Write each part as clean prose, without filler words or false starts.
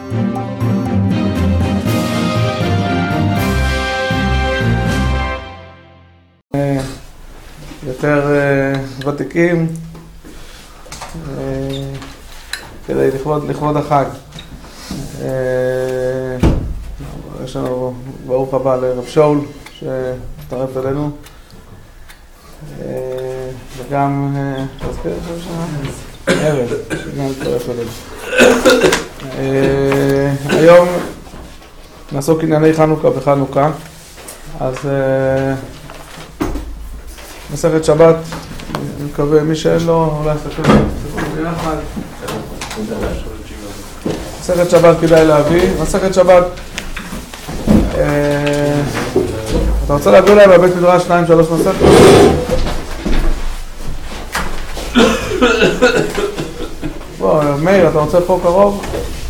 יותר ותיקים כדי לכבוד החג. יש לנו ברוך הבא לרב שאול שתצטרף אלינו, וגם ערב שגם תצטרף אלינו. היום נעסוק ענייני חנוכה בחנוכה, אז מסכת שבת, אני מקווה מי שאין לו אולי סתכל ביחד. מסכת שבת כדאי להביא. מסכת שבת, אתה רוצה להביא להם בבית מדרש 2-3 מסכת? בוא, מאיר, אתה רוצה פה קרוב?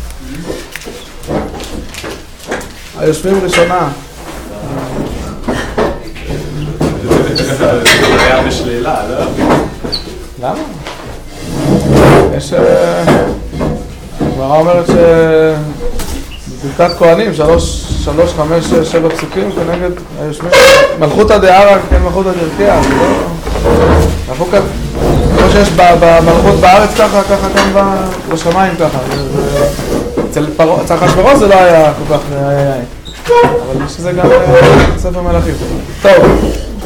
היושבים ראשונה. זה היה בשלילה, לא? למה? יש... הגמרא אומרת בברכת כהנים, 3, 5, 7 פסוקים כנגד היושבים. מלכותא דערא כן מלכותא דרכיה. כמו שיש במלכות בארץ ככה כאן בשמיים ככה. אצל אחשוורוש זה לא היה כל כך... אבל יש לזה גם ספר מלכים. טוב.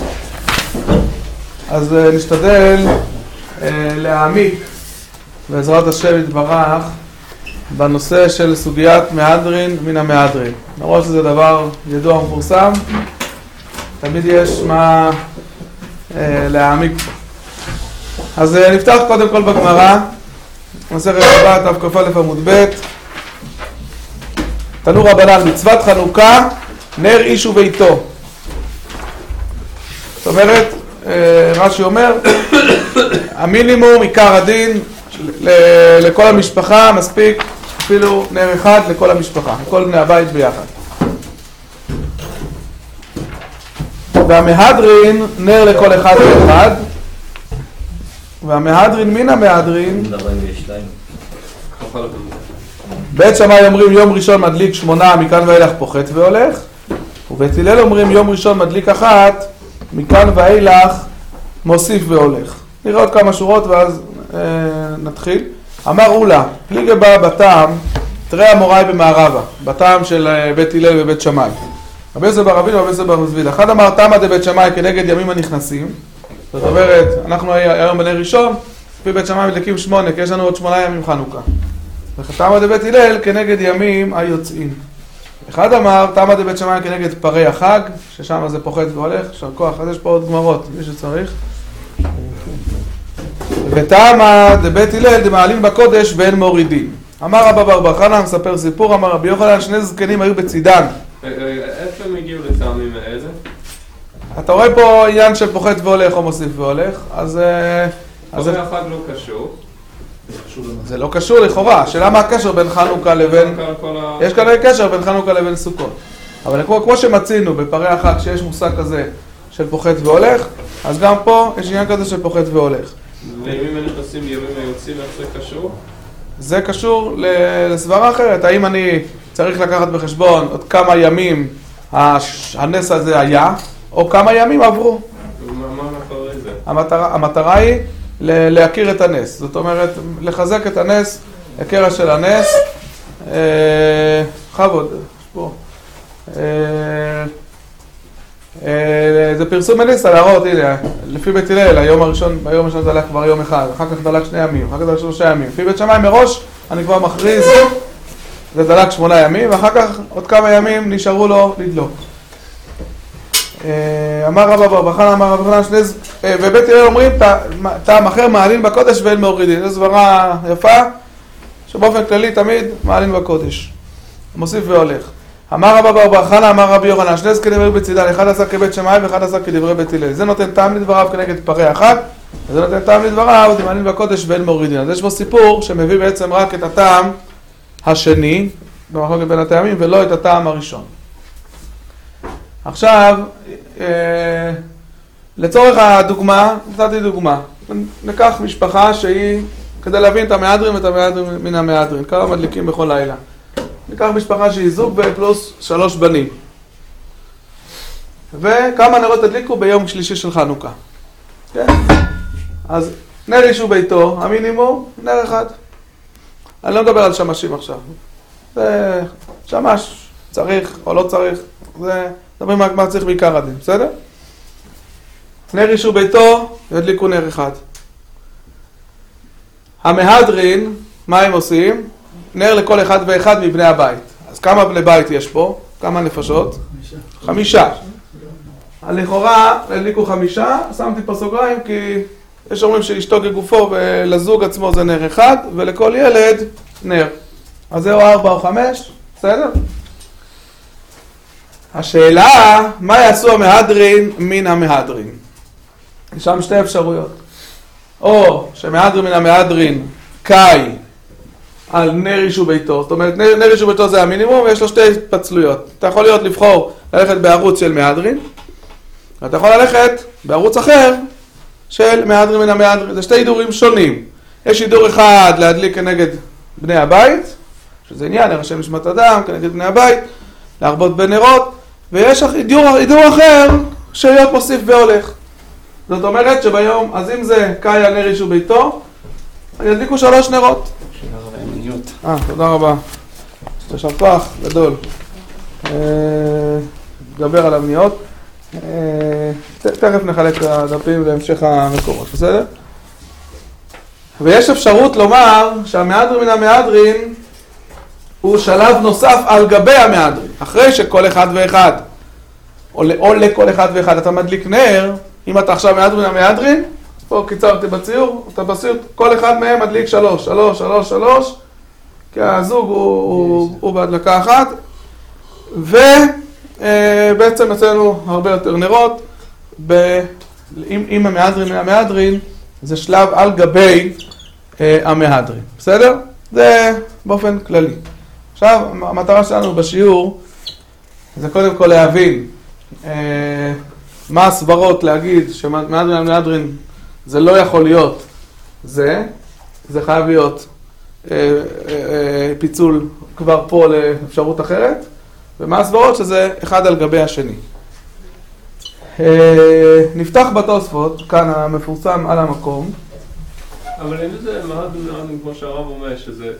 אז נשתדל להעמיק בעזרת השם יתברך בנושא של סוגיית מהדרין מן המהדרין. למרות שזה דבר ידוע ומפורסם, תמיד יש מה להעמיק פה. אז נפתח קודם כל בגמרא, מסכת שבת תק"א עמוד ב'. תנו רבנן, מצוות חנוכה נר איש וביתו. זאת אומרת, רש"י אומר, המינימום, עיקר הדין לכל המשפחה, מספיק אפילו נר אחד לכל המשפחה, לכל בני הבית ביחד. והמהדרין נר לכל אחד ואחד, והמהדרין מן המהדרין, בית שמאי אומרים יום ראשון מדליק 8, מכאן ואילך פוחת והולך, ובית הלל אומרים יום ראשון מדליק 1, מכאן ואילך מוסיף והולך. נראה עוד כמה שורות ואז נתחיל. אמר אולה, פליגי בא בטעם, תראה המוראי במערבה, בטעם של בית הלל ובית שמאי. רבי יוסף בר אבינו ורבי יוסף בר זביד. אחד אמר תמא דבית שמאי כנגד ימים הנכנסים. זאת אומרת, אנחנו היום בנר ראשון, לפי בית שמאי מדליקים 8, כי יש לנו עוד 8 ימים חנוכה. ותמא דבית הלל כנגד ימים היוצאים. אחד אמר תמא דבית שמאי כנגד פרי החג, ששם זה פוחת והולך, שר כוח. אז יש פה עוד גמרות, מי שצריך. ותמא דבית הלל דמעלים בקודש ואין מורידים. אמר רבא בר בר חנא, מספר סיפור, אמר רבי יוחנן, 2 זקנים היו בצידן. איפה הם הגיעו לטעמים מאיזה? אתה רואה פה עניין של פוחת והולך או מוסיף והולך, אז... פרי החג לא קשור. זה לא קשור לכאורה, השאלה מה הקשר בין חנוכה לבין... יש כנראה קשר בין חנוכה לבין סוכות. אבל כמו שמצינו בפרי החג שיש מושג כזה של פוחת והולך, אז גם פה יש עניין כזה של פוחת והולך. וימים הנכנסים ימים היוצאים, איך זה קשור? זה קשור לסברה אחרת. האם אני צריך לקחת בחשבון עוד כמה ימים הנס הזה היה, או כמה ימים עברו? מה מאחורי זה? המטרה היא להכיר את הנס. זאת אומרת, לחזק את הנס, הקרע של הנס. חבוד, פה. זה פרסום הניסה להראות, הנה, לפי בית הלל, היום הראשון דלק כבר יום אחד, אחר כך דלק 2 ימים, אחר כך דלק 3 ימים. לפי בית שמאי מראש, אני כבר מכריז, זה דלק 8 ימים, ואחר כך עוד כמה ימים נשארו לו לדלוק. אמר רבא בר בר חנא, אמר רבא חנא, ובית הלל אומרים, טעם אחר מעלין בקודש ואין מורידין. זו סברה יפה, שבאופן כללי תמיד מעלין בקודש. מוסיף והולך. אמר רבא בר בר חנא, אמר רבי יוחנן, 2 זקנים היו בצידן, אחד עשה כבית שמאי ואחד עשה כדברי בית הלל. זה נותן טעם לדבריו כנגד פרי החג, וזה נותן טעם לדבריו, זה מעלין בקודש ואין מורידין. אז יש בו סיפור שמביא בעצם רק את הטעם השני, במחלוקת בין הטעמים, ולא את הטעם הראשון. עכשיו, לצורך הדוגמה, נתתי דוגמה. ניקח משפחה שהיא, כדי להבין את המהדרין ואת המהדרין מן המהדרין, כמה מדליקים בכל לילה. ניקח משפחה שהיא זוג ופלוס 3 בנים. וכמה נרות הדליקו ביום שלישי של חנוכה. כן? אז נר אישו ביתו, המינימום, נר אחד. אני לא מדבר על שמשים עכשיו. זה שמש, צריך או לא צריך. זה מדברים מה צריך בעיקר הדין, בסדר? נר אישו ביתו, ידליקו נר אחד. המהדרין, מה הם עושים? נר לכל אחד ואחד מבני הבית. אז כמה בני בית יש פה? כמה נפשות? 5. לכאורה, הדליקו 5, שמתי פה סוגריים כי יש אומרים שאשתו כגופו ולזוג עצמו זה נר אחד, ולכל ילד נר. אז זהו 4 או 5, בסדר? השאלה, מה יעשו המהדרין מן המהדרין? יש שם 2 אפשרויות. או שמהדרין מן המהדרין קאי על נר אישו ביתו. זאת אומרת, נר אישו ביתו זה המינימום, ויש לו 2 התפצלויות. אתה יכול לבחור ללכת בערוץ של מהדרין, ואתה יכול ללכת בערוץ אחר של מהדרין מן המהדרין. זה 2 הידורים שונים. יש הידור אחד להדליק כנגד בני הבית, שזה עניין, הרשם נשמת אדם, כנגד בני הבית, להרבות בנרות, ויש הידור אחר להיות מוסיף והולך. זאת אומרת שביום, אז אם זה קאי על נר אישו ביתו, ידליקו 3 נרות. תודה רבה. יש לך כוח גדול. נדבר על המניות. תכף נחלק את הדפים להמשך המקורות, בסדר? ויש אפשרות לומר שהמהדרין מן המהדרין הוא שלב נוסף על גבי המהדרין. אחרי שכל אחד ואחד, או לכל אחד ואחד, אתה מדליק נר, אם אתה עכשיו מהדרין מן המהדרין, פה קיצרתי בציור, אתה בציור, כל אחד מהם מדליק 3, כי הזוג הוא בהדלקה אחת, ובעצם אצלנו הרבה יותר נרות, אם המהדרין מן המהדרין, זה שלב על גבי המהדרין, בסדר? זה באופן כללי. עכשיו, המטרה שלנו בשיעור, זה קודם כל להבין מה הסברות להגיד שמהדרין מן המהדרין זה לא יכול להיות זה חייב להיות פיצול כבר פה לאפשרות אחרת, ומה הסברות שזה אחד על גבי השני. נפתח בתוספות, כאן המפורסם על המקום. אבל אם זה מהדרין כמו שהרב אומר, שזה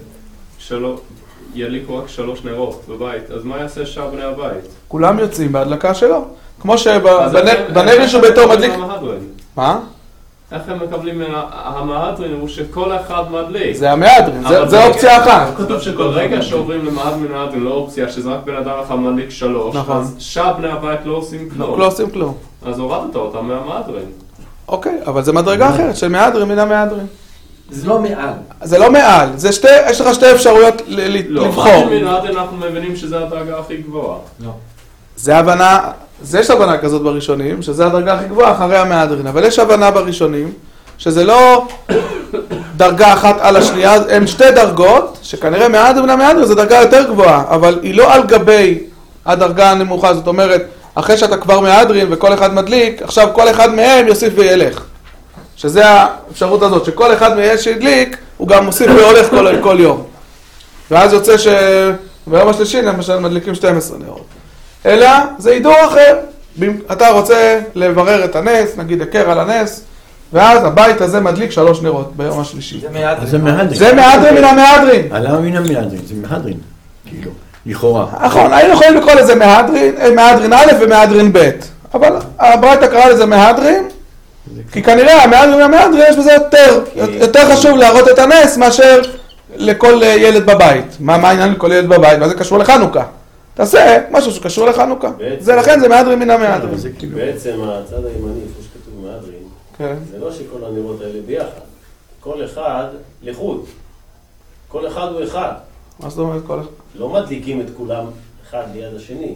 ידליקו רק 3 נרות בבית, אז מה יעשה שאר בני הבית? כולם יוצאים בהדלקה שלו. כמו שבנר אישו ביתו מדליק... מה? איך הם מקבלים המהדרין הוא שכל אחד מדליק. זה המהדרין, זה אופציה אחת. ברגע שעוברים למהדרין מהדרין לא אופציה שזה רק בן אדם אחד מדליק 3, אז שאר בני הבית לא עושים כלום. לא עושים כלום. אז הורדת אותם מהמהדרין. אוקיי, אבל זה מדרגה אחרת של מהדרין מן המהדרין. זה לא מעל. זה לא מעל, יש לך 2 אפשרויות לבחור. לא, מהדרין מהדרין אנחנו מבינים שזה הדרגה הכי גבוהה. לא. זה הבנה, יש הבנה כזאת בראשונים, שזה הדרגה הכי גבוהה אחרי המהדרין, אבל יש הבנה בראשונים, שזה לא דרגה אחת על השנייה, הן 2 דרגות, שכנראה מהדרין מן המהדרין זה דרגה יותר גבוהה, אבל היא לא על גבי הדרגה הנמוכה, זאת אומרת, אחרי שאתה כבר מהדרין וכל אחד מדליק, עכשיו כל אחד מהם יוסיף וילך. שזה האפשרות הזאת, שכל אחד מהם שהדליק, הוא גם מוסיף והולך כל יום. ואז יוצא שביום השלישי למשל מדליקים 12 נרות. אלא זה הידור אחר. אתה רוצה לברר את הנס, נגיד הכר על הנס, ואז הבית הזה מדליק 3 נרות ביום השלישי. זה מהדרין. זה מהדרין מן המהדרין. למה מן המהדרין? זה מהדרין. כאילו, לכאורה. נכון, היינו יכולים לקרוא לזה מהדרין א' ומהדרין ב', אבל הברייתא קרא לזה מהדרין, כי כנראה המהדרין מהמהדרין יש בזה יותר חשוב להראות את הנס מאשר לכל ילד בבית. מה העניין לכל ילד בבית? מה זה קשור לחנוכה? תעשה משהו שקשור לחנוכה. זה לכן זה מהדרין מן המהדרין. בעצם הצד הימני, איפה שכתוב מהדרין, זה לא שכל הנרות האלה ביחד. כל אחד לחוד. כל אחד הוא אחד. מה זאת אומרת כל אחד? לא מדליקים את כולם אחד ליד השני.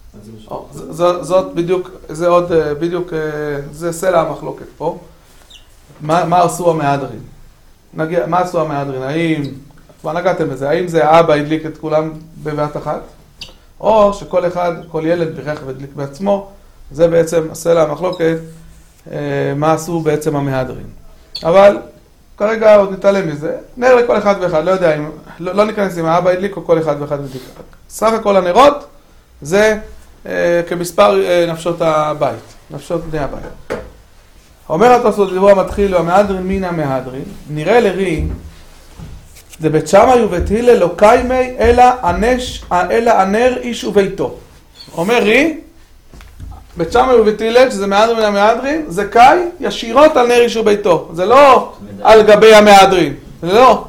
זאת בדיוק, זה עוד, בדיוק, זה סלע המחלוקת פה. מה עשו המהדרין? מה עשו המהדרין? האם, כבר נגעתם בזה, האם זה האבא הדליק את כולם בבת אחת? או שכל אחד, כל ילד בירך והדליק בעצמו? זה בעצם הסלע המחלוקת, מה עשו בעצם המהדרין. אבל כרגע עוד נתעלם מזה. נר לכל אחד ואחד, לא יודע אם, לא ניכנס אם האבא הדליק או כל אחד ואחד מדליק. סך הכל הנרות זה כמספר נפשות הבית, נפשות בני הבית. אומר התוספות דיבור המתחיל, והמהדרין מן המהדרין, נראה לרי, זה בית שמאי ובית הלל לא קיימי אלא הנר איש וביתו. אומר רי, בית שמאי ובית הלל, שזה מהדרין מן המהדרין, זה קי ישירות על נר איש וביתו. זה לא על גבי המהדרין, זה לא.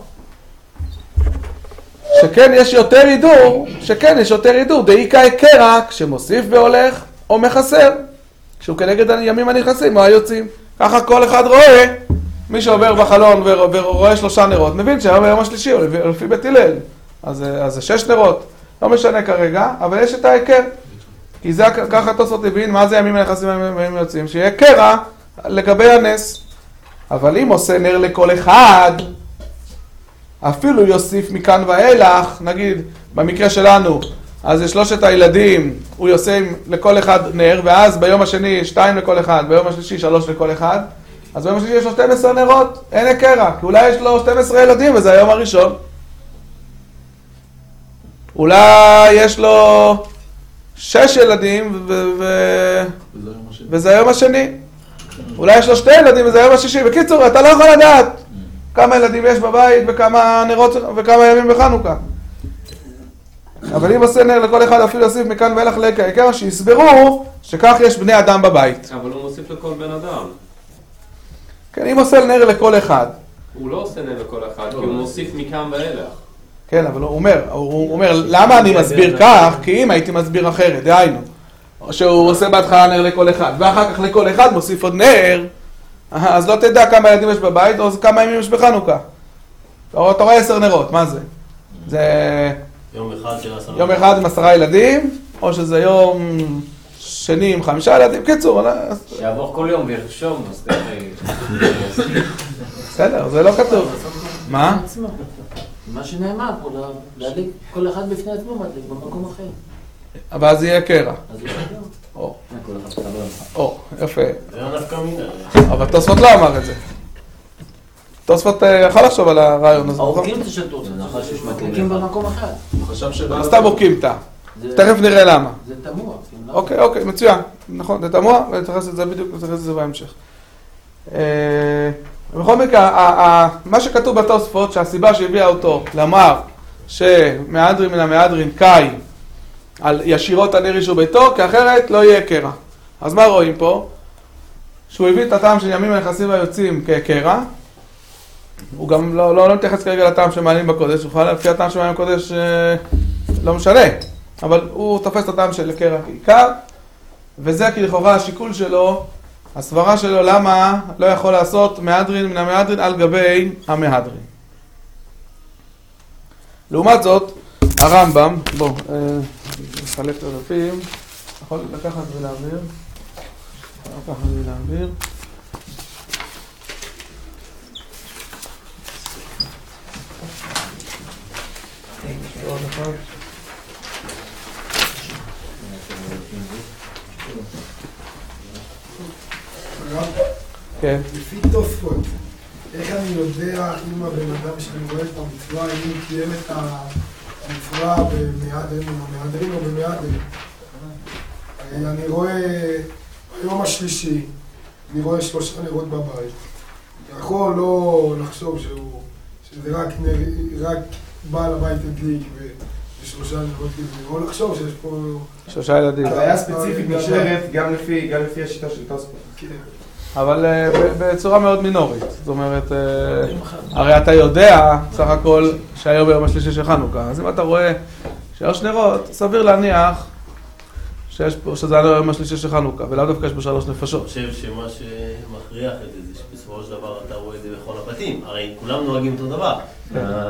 שכן יש יותר הידור, דאיקה קרע כשמוסיף והולך או מחסר, כשהוא כנגד הימים הנכנסים או היוצאים. ככה כל אחד רואה, מי שעובר בחלון ורואה 3 נרות, מבין שהיום היום השלישי, או לפי בית הלל, אז זה 6 נרות, לא משנה כרגע, אבל יש את ההיכר. כי זה ככה תוספות הבין, מה זה הימים הנכנסים והימים היוצאים? שיהיה קרע לגבי הנס. אבל אם עושה נר לכל אחד, אפילו יוסיף מכאן ואילך, נגיד במקרה שלנו, אז יש 3 הילדים, הוא יוסיף לכל אחד נר, ואז ביום השני 2 לכל אחד, ביום השלישי 3 לכל אחד, אז ביום השלישי יש לו 12 נרות, אין הקרע, כי אולי יש לו 12 ילדים וזה היום הראשון. אולי יש לו 6 ילדים וזה היום השני. אולי יש לו 2 ילדים וזה היום השישי. בקיצור, אתה לא יכול לדעת כמה ילדים יש בבית וכמה נרות וכמה ימים בחנוכה. אבל אם עושה נר לכל אחד אפילו יוסיף מכאן ואילך להיקרא, שיסברו שכך יש בני אדם בבית. אבל הוא מוסיף לכל בן אדם. כן, אם עושה נר לכל אחד. הוא לא עושה נר לכל אחד, כי הוא מוסיף מכאן ואילך. כן, אבל הוא אומר, למה אני מסביר כך? כי אם הייתי מסביר אחרת, דהיינו. או שהוא עושה בהתחלה נר לכל אחד, ואחר כך לכל אחד מוסיף עוד נר, אז לא תדע כמה ילדים יש בבית, או כמה ימים יש בחנוכה. אתה רואה 10 נרות, מה זה? זה יום אחד עם 10 ילדים, או שזה יום שני עם 5 ילדים. קיצור, שיעבור כל יום וירשום, אז בסדר, זה לא כתוב. מה? מה שנאמר פה, להדליק כל אחד בפני עצמו מדליק במקום אחר. אבל אז יהיה קרע. אז הוא חייב. או, יפה. זה לא נפקא מינה. אבל תוספות לא אמר את זה. תוספות יכול לחשוב על הרעיון הזה. האורקים זה של תוספות, מדליקים במקום אחד. אז סתם אורקימתא. תכף נראה למה. זה תמוה. אוקיי, מצוין. נכון, זה תמוה, ונתייחס את זה בדיוק, נתייחס את זה בהמשך. בכל מקרה, מה שכתוב בתוספות, שהסיבה שהביאה אותו לומר שמהדרין מן המהדרין קי על ישירות הנר איש וביתו, כי אחרת לא יהיה קרע. אז מה רואים פה? שהוא הביא את הטעם של ימים הנכנסים והיוצאים כקרע. הוא גם לא מתייחס כרגע לטעם שמעלים בקודש, הוא לפי הטעם שמעלים בקודש לא משנה. אבל הוא תופס את הטעם של קרע כעיקר, וזה כי לכאורה השיקול שלו, הסברה שלו למה לא יכול לעשות מהדרין מן המהדרין על גבי המהדרין. לעומת זאת, הרמב"ם, בוא, נחלק את הדפים, יכול לקחת ולהעביר, כן. לפי תוספות, איך אני יודע אם הבן אדם שאני רואה את המצווה, אם הוא קיים את המצווה במהדרין או במהדרין או במהדרין? אני רואה ביום השלישי, אני רואה 3 נרות בבית. יכול לא לחשוב שזה רק בעל הבית הדליק ו3 נרות גדולים, או לחשוב שיש פה 3 ילדים. הבעיה ספציפית נשארת גם לפי השיטה של תוספות. אבל בצורה מאוד מינורית. זאת אומרת, הרי אתה יודע סך הכל שהיום ביום השלישי של חנוכה. אז אם אתה רואה 3 נרות, סביר להניח שזה היום השלישי של חנוכה, ולאו דווקא יש בו 3 נפשות. אני חושב שמה שמכריח את זה, שבסופו של דבר אתה רואה את זה בכל הבתים. הרי כולם נוהגים אותו דבר.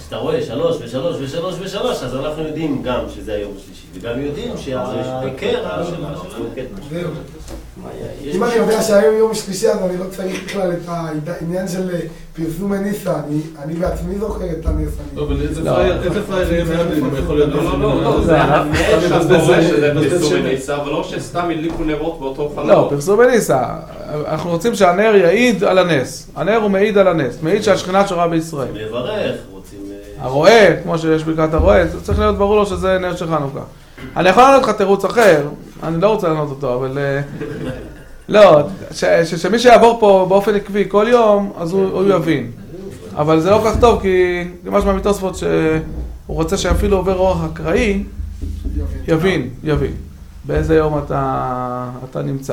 כשאתה רואה 3 ו3 ו3 ו3, אז אנחנו יודעים גם שזה היום השלישי, וגם יודעים שהעיקר של הקטע. אם אני יודע שהיום יום שלישי, אז אני לא צריך בכלל את העניין של פרסום הניסה. אני בעצמי זוכר את הנס. לא, אבל איזה פרייר יהיה מהדרין, אם יכול להיות... לא, זה פרסום הניסה, אבל לא שסתם הדליקו נרות באותו חלום. לא, פרסום הניסה. אנחנו רוצים שהנר יעיד על הנס. הנר הוא מעיד על הנס, מעיד שהשכינה שורה בישראל. לברך, רוצים... הרואה, כמו שיש ברכת הרואה, זה צריך להיות ברור לו שזה נר של חנוכה. אני יכול לענות לך תירוץ אחר, אני לא רוצה לענות אותו, אבל... לא, שמי שיעבור פה באופן עקבי כל יום, אז הוא יבין. אבל זה לא כל כך טוב, כי משמע מתוספות שהוא רוצה שאפילו עובר אורח אקראי, יבין. באיזה יום אתה נמצא.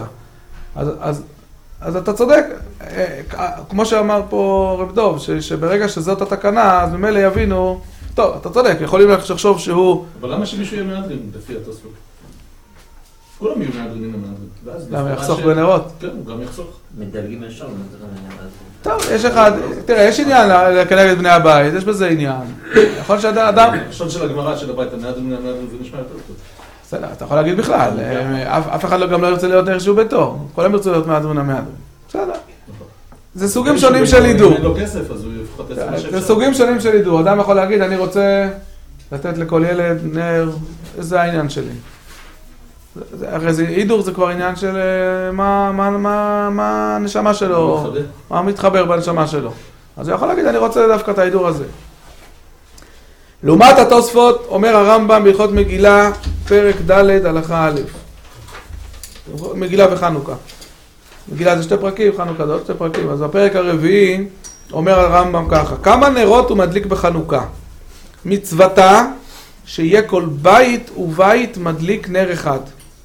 אז אתה צודק, כמו שאמר פה רב דוב, שברגע שזאת התקנה, אז ממילא יבינו, טוב, אתה צודק, יכולים לחשוב שהוא... אבל למה שמישהו יהיה מהדרין, לפי התוספות? כולם יהיו מהדרינים למהדרין. למה יחסוך בנרות? כן, הוא גם יחסוך. מדלגים ישר, טוב, יש אחד, תראה, יש עניין כנגד בני הבית, יש בזה עניין. יכול שאדם... השון של הגמרא של הבית, המהדרין למהדרין, זה נשמע יותר טוב. בסדר, אתה יכול להגיד בכלל, אף אחד גם לא ירצה להיות נר שהוא ביתו, כולם ירצו להיות מהדרין המהדרין. בסדר. זה סוגים שונים של הידור. אם אין לו כסף, אז הוא יפחות את זה. זה סוגים שונים של הידור. אדם יכול להגיד, אני רוצה לתת לכל ילד נר, זה העניין שלי. הרי הידור זה כבר עניין של מה הנשמה שלו, מה מתחבר בנשמה שלו. אז הוא יכול להגיד, אני רוצה דווקא את ההידור הזה. לעומת התוספות, אומר הרמב"ם בהלכות מגילה, פרק ד' הלכה א'. מגילה וחנוכה. מגילה זה 2 פרקים, חנוכה זה עוד 2 פרקים. אז בפרק הרביעי אומר הרמב"ם ככה, כמה נרות הוא מדליק בחנוכה? מצוותה שיהיה כל בית ובית מדליק נר אחד.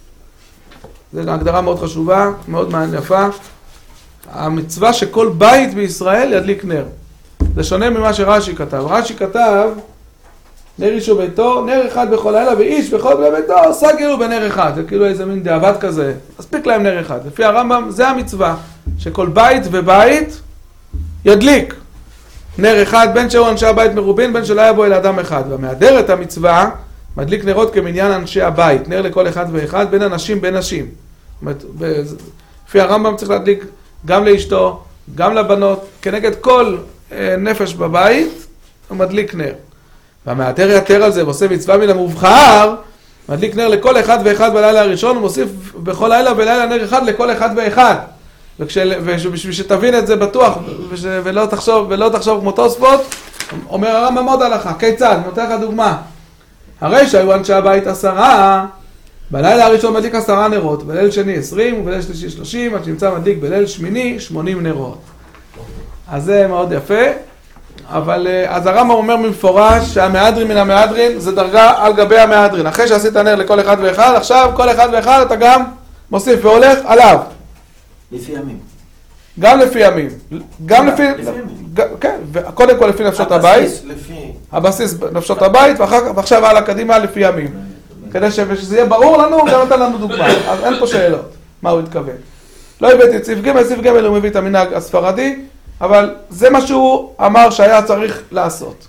זו הגדרה מאוד חשובה, מאוד יפה. המצווה שכל בית בישראל ידליק נר. זה שונה ממה שרש"י כתב. רש"י כתב, נר איש וביתו, נר אחד בכל לילה, ואיש בכל בני ביתו עושה כאילו בנר אחד. זה כאילו איזה מין דאבת כזה. מספיק להם נר אחד. לפי הרמב"ם, זה המצווה. שכל בית ובית ידליק. נר אחד, בין שהוא אנשי הבית מרובין, בין שלא היה בו אלא אדם אחד. והמהדר את המצווה, מדליק נרות כמניין אנשי הבית. נר לכל אחד ואחד, בין אנשים בין נשים. זאת אומרת, לפי הרמב"ם צריך להדליק גם לאשתו, גם לבנות, כנגד כל נפש בבית, הוא מדליק נר. והמהדר יתר על זה, ועושה מצווה מן המובחר, מדליק נר לכל אחד ואחד בלילה הראשון, ומוסיף בכל לילה ולילה נר אחד לכל אחד ואחד. ובשביל שתבין את זה בטוח, ולא תחשוב כמו תוספות, אומר הרמב"ם עוד הלכה, כיצד? נותן לך דוגמה. הרי שהיו אנשי הבית 10, בלילה הראשון מדליק 10 נרות, בליל שני 20, ובליל שלישי 30, עד שנמצא מדליק בליל שמיני 80 נרות. אז זה מאוד יפה, אבל אז הרמב"ם אומר במפורש שהמהדרין מן המהדרין זה דרגה על גבי המהדרין. אחרי שעשית נר לכל אחד ואחד, עכשיו כל אחד ואחד אתה גם מוסיף והולך עליו. לפי ימים. גם לפי ימים. גם לפי... כן, קודם כל לפי נפשות הבית. הבסיס נפשות הבית, ועכשיו הלאה קדימה לפי ימים. כדי שזה יהיה ברור לנו, גם נתן לנו דוגמה. אז אין פה שאלות, מה הוא התכוון. לא הבאתי את סעיף ג', סעיף ג' הוא מביא את המנהג הספרדי, אבל זה מה שהוא אמר שהיה צריך לעשות.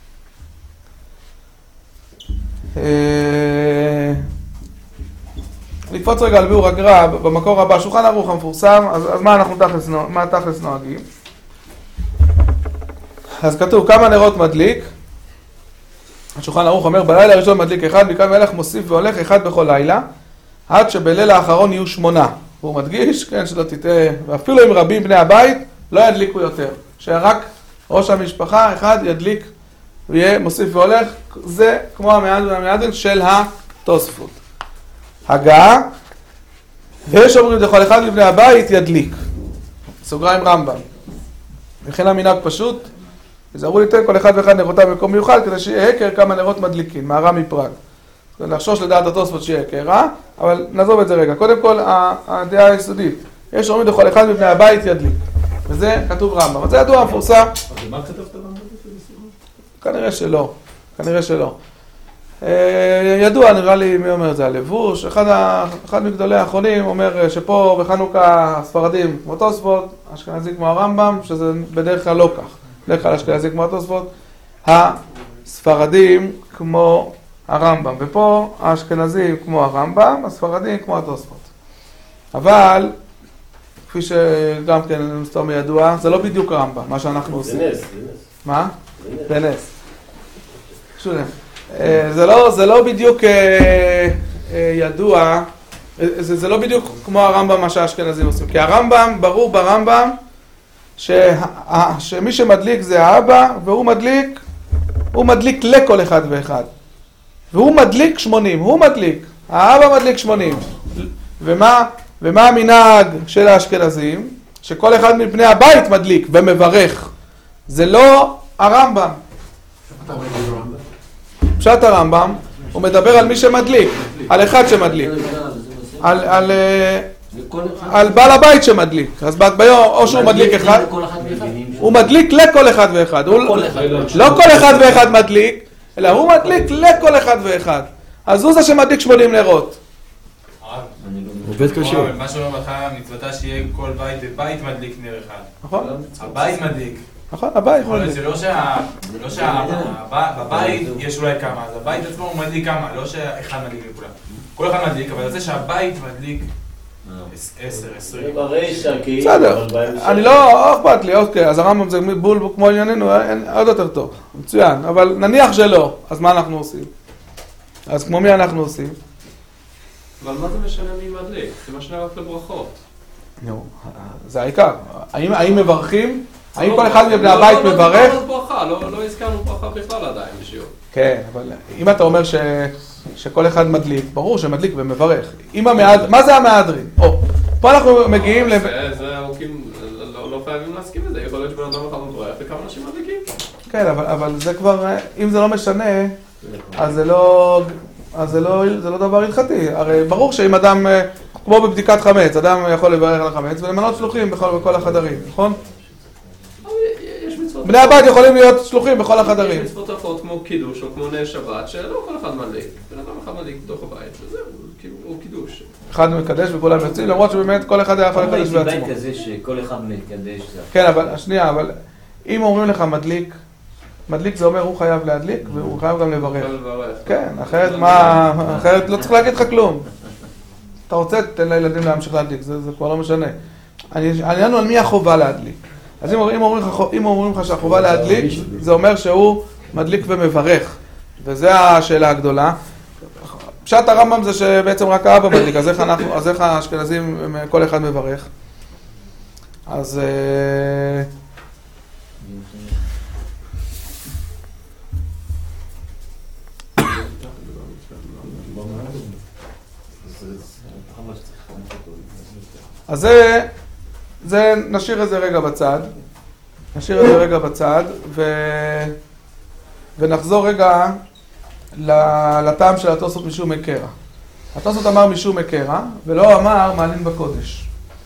נקפוץ רגע על ביאור הגר"א במקור הבא, שולחן ערוך המפורסם, אז מה תכלס נוהגים? אז כתוב כמה נרות מדליק, השולחן ערוך אומר בלילה הראשון מדליק 1, מכאן ואילך מוסיף והולך 1 בכל לילה, עד שבליל האחרון יהיו 8. והוא מדגיש, כן, שלא תטעה, ואפילו אם רבים בני הבית, לא ידליקו יותר. שרק ראש המשפחה אחד ידליק ויהיה מוסיף והולך, זה כמו המהדרין של התוספות. הגעה, ויש אומרים לכל אחד מבני הבית ידליק. סוגריים רמב"ם. וכן המנהג פשוט, יזהרו ליתן כל אחד ואחד נרותיו במקום מיוחד, כדי שיהיה הקר כמה נרות מדליקים, מהר"ם מפראג. לחשוש לדעת התוספות שיהיה הקרה, אבל נעזוב את זה רגע. קודם כל, הדעה היסודית. יש אומרים לכל אחד מבני הבית ידליק. וזה כתוב רמב"ם. אז זה ידוע, מפורסם. אז מה כתבת רמב"ם? כנראה שלא. כנראה שלא. ידוע, נראה לי מי אומר את זה, הלבוש. אחד מגדולי האחרונים אומר שפה בחנוכה הספרדים כמו תוספות, אשכנזי כמו הרמב"ם, שזה בדרך כלל לא כך. בדרך כלל אשכנזי כמו התוספות. הספרדים כמו הרמב"ם, ופה האשכנזים כמו הרמב"ם, הספרדים כמו התוספות. אבל, כפי שגם כן מסתום ידוע, זה לא בדיוק הרמב"ם, מה שאנחנו עושים. זה נס. מה? זה נס. זה לא בדיוק ידוע, זה לא בדיוק כמו הרמב"ם מה שהאשכנזים עושים, כי הרמב"ם, ברור ברמב"ם, שמי שמדליק זה האבא, והוא מדליק לכל אחד ואחד. והוא מדליק 80, הוא מדליק, האבא מדליק 80. ומה המנהג של האשכנזים? שכל אחד מבני הבית מדליק ומברך. זה לא הרמב"ם. פשט הרמב"ם, הוא מדבר על מי שמדליק, על אחד שמדליק. על בעל הבית שמדליק. אז ביום, או שהוא מדליק אחד, הוא מדליק לכל אחד ואחד. לא כל אחד ואחד מדליק, אלא הוא מדליק לכל אחד ואחד. אז הוא זה שמדליק 80 נרות. עובד קשה. מה שאומר בהתחלה מצוותה שיהיה כל בית מדליק נר אחד. נכון. הבית מדליק. נכון, הבית מדליק. זה לא שבבית יש אולי כמה, אז הבית עצמו הוא מדליק כמה, לא שאחד מדליק לכולם. כל אחד מדליק, אבל זה שהבית מדליק 10, 20. זה ברישה, כאילו. בסדר, אני לא אכפת לי, אוקיי, אז הרמב"ם זה בול כמו ענייננו, עוד יותר טוב, מצוין, אבל נניח שלא, אז מה אנחנו עושים? אז כמו מי אנחנו עושים? אבל מה זה משנה מי מדליק? זה משנה רק לברכות. נו, זה העיקר. האם מברכים? האם כל אחד מבני הבית מברך? לא הזכרנו ברכה בכלל עדיין בשיעור. כן, אבל אם אתה אומר שכל אחד מדליק, ברור שמדליק ומברך. מה זה המהדרין? פה אנחנו מגיעים זה הוקים, לא חייבים להסכים לזה. יכול להיות שבן אדם אחד מברך וכמה אנשים מדליקים. כן, אבל זה כבר, אם זה לא משנה, אז זה לא דבר הלכתי. הרי ברור שאם אדם, כמו בבדיקת חמץ, אדם יכול לברך על החמץ ולמנות שלוחים בכל החדרים, נכון? בני הבית יכולים להיות שלוחים בכל החדרים. יש מצוות אחרות כמו קידוש או כמו נר שבת, שלא כל אחד מדליק. בן אדם אחד מדליק בתוך הבית, וזהו, הוא קידוש. אחד מקדש וכולם יוצאים, למרות שבאמת כל אחד היה יכול לקדש בעצמו. בית כזה שכל אחד מקדש. כן, אבל אם אומרים לך מדליק זה אומר הוא חייב להדליק והוא חייב גם לברך. כן, אחרת לא צריך להגיד לך כלום. אתה רוצה, תן לילדים להמשיך להדליק, זה כבר לא משנה. העניין הוא על מי החובה להדליק. אז אם אומרים לך שהחובה להדליק, זה אומר שהוא מדליק ומברך. וזו השאלה הגדולה. פשט הרמב"ם זה שבעצם רק האבא מדליק, אז איך האשכנזים, כל אחד מברך? אז זה נשאיר את זה רגע בצד. ונחזור רגע לטעם של התוספות משום מקרא. התוספות אמר משום מקרא, ולא אמר מעלין בקודש.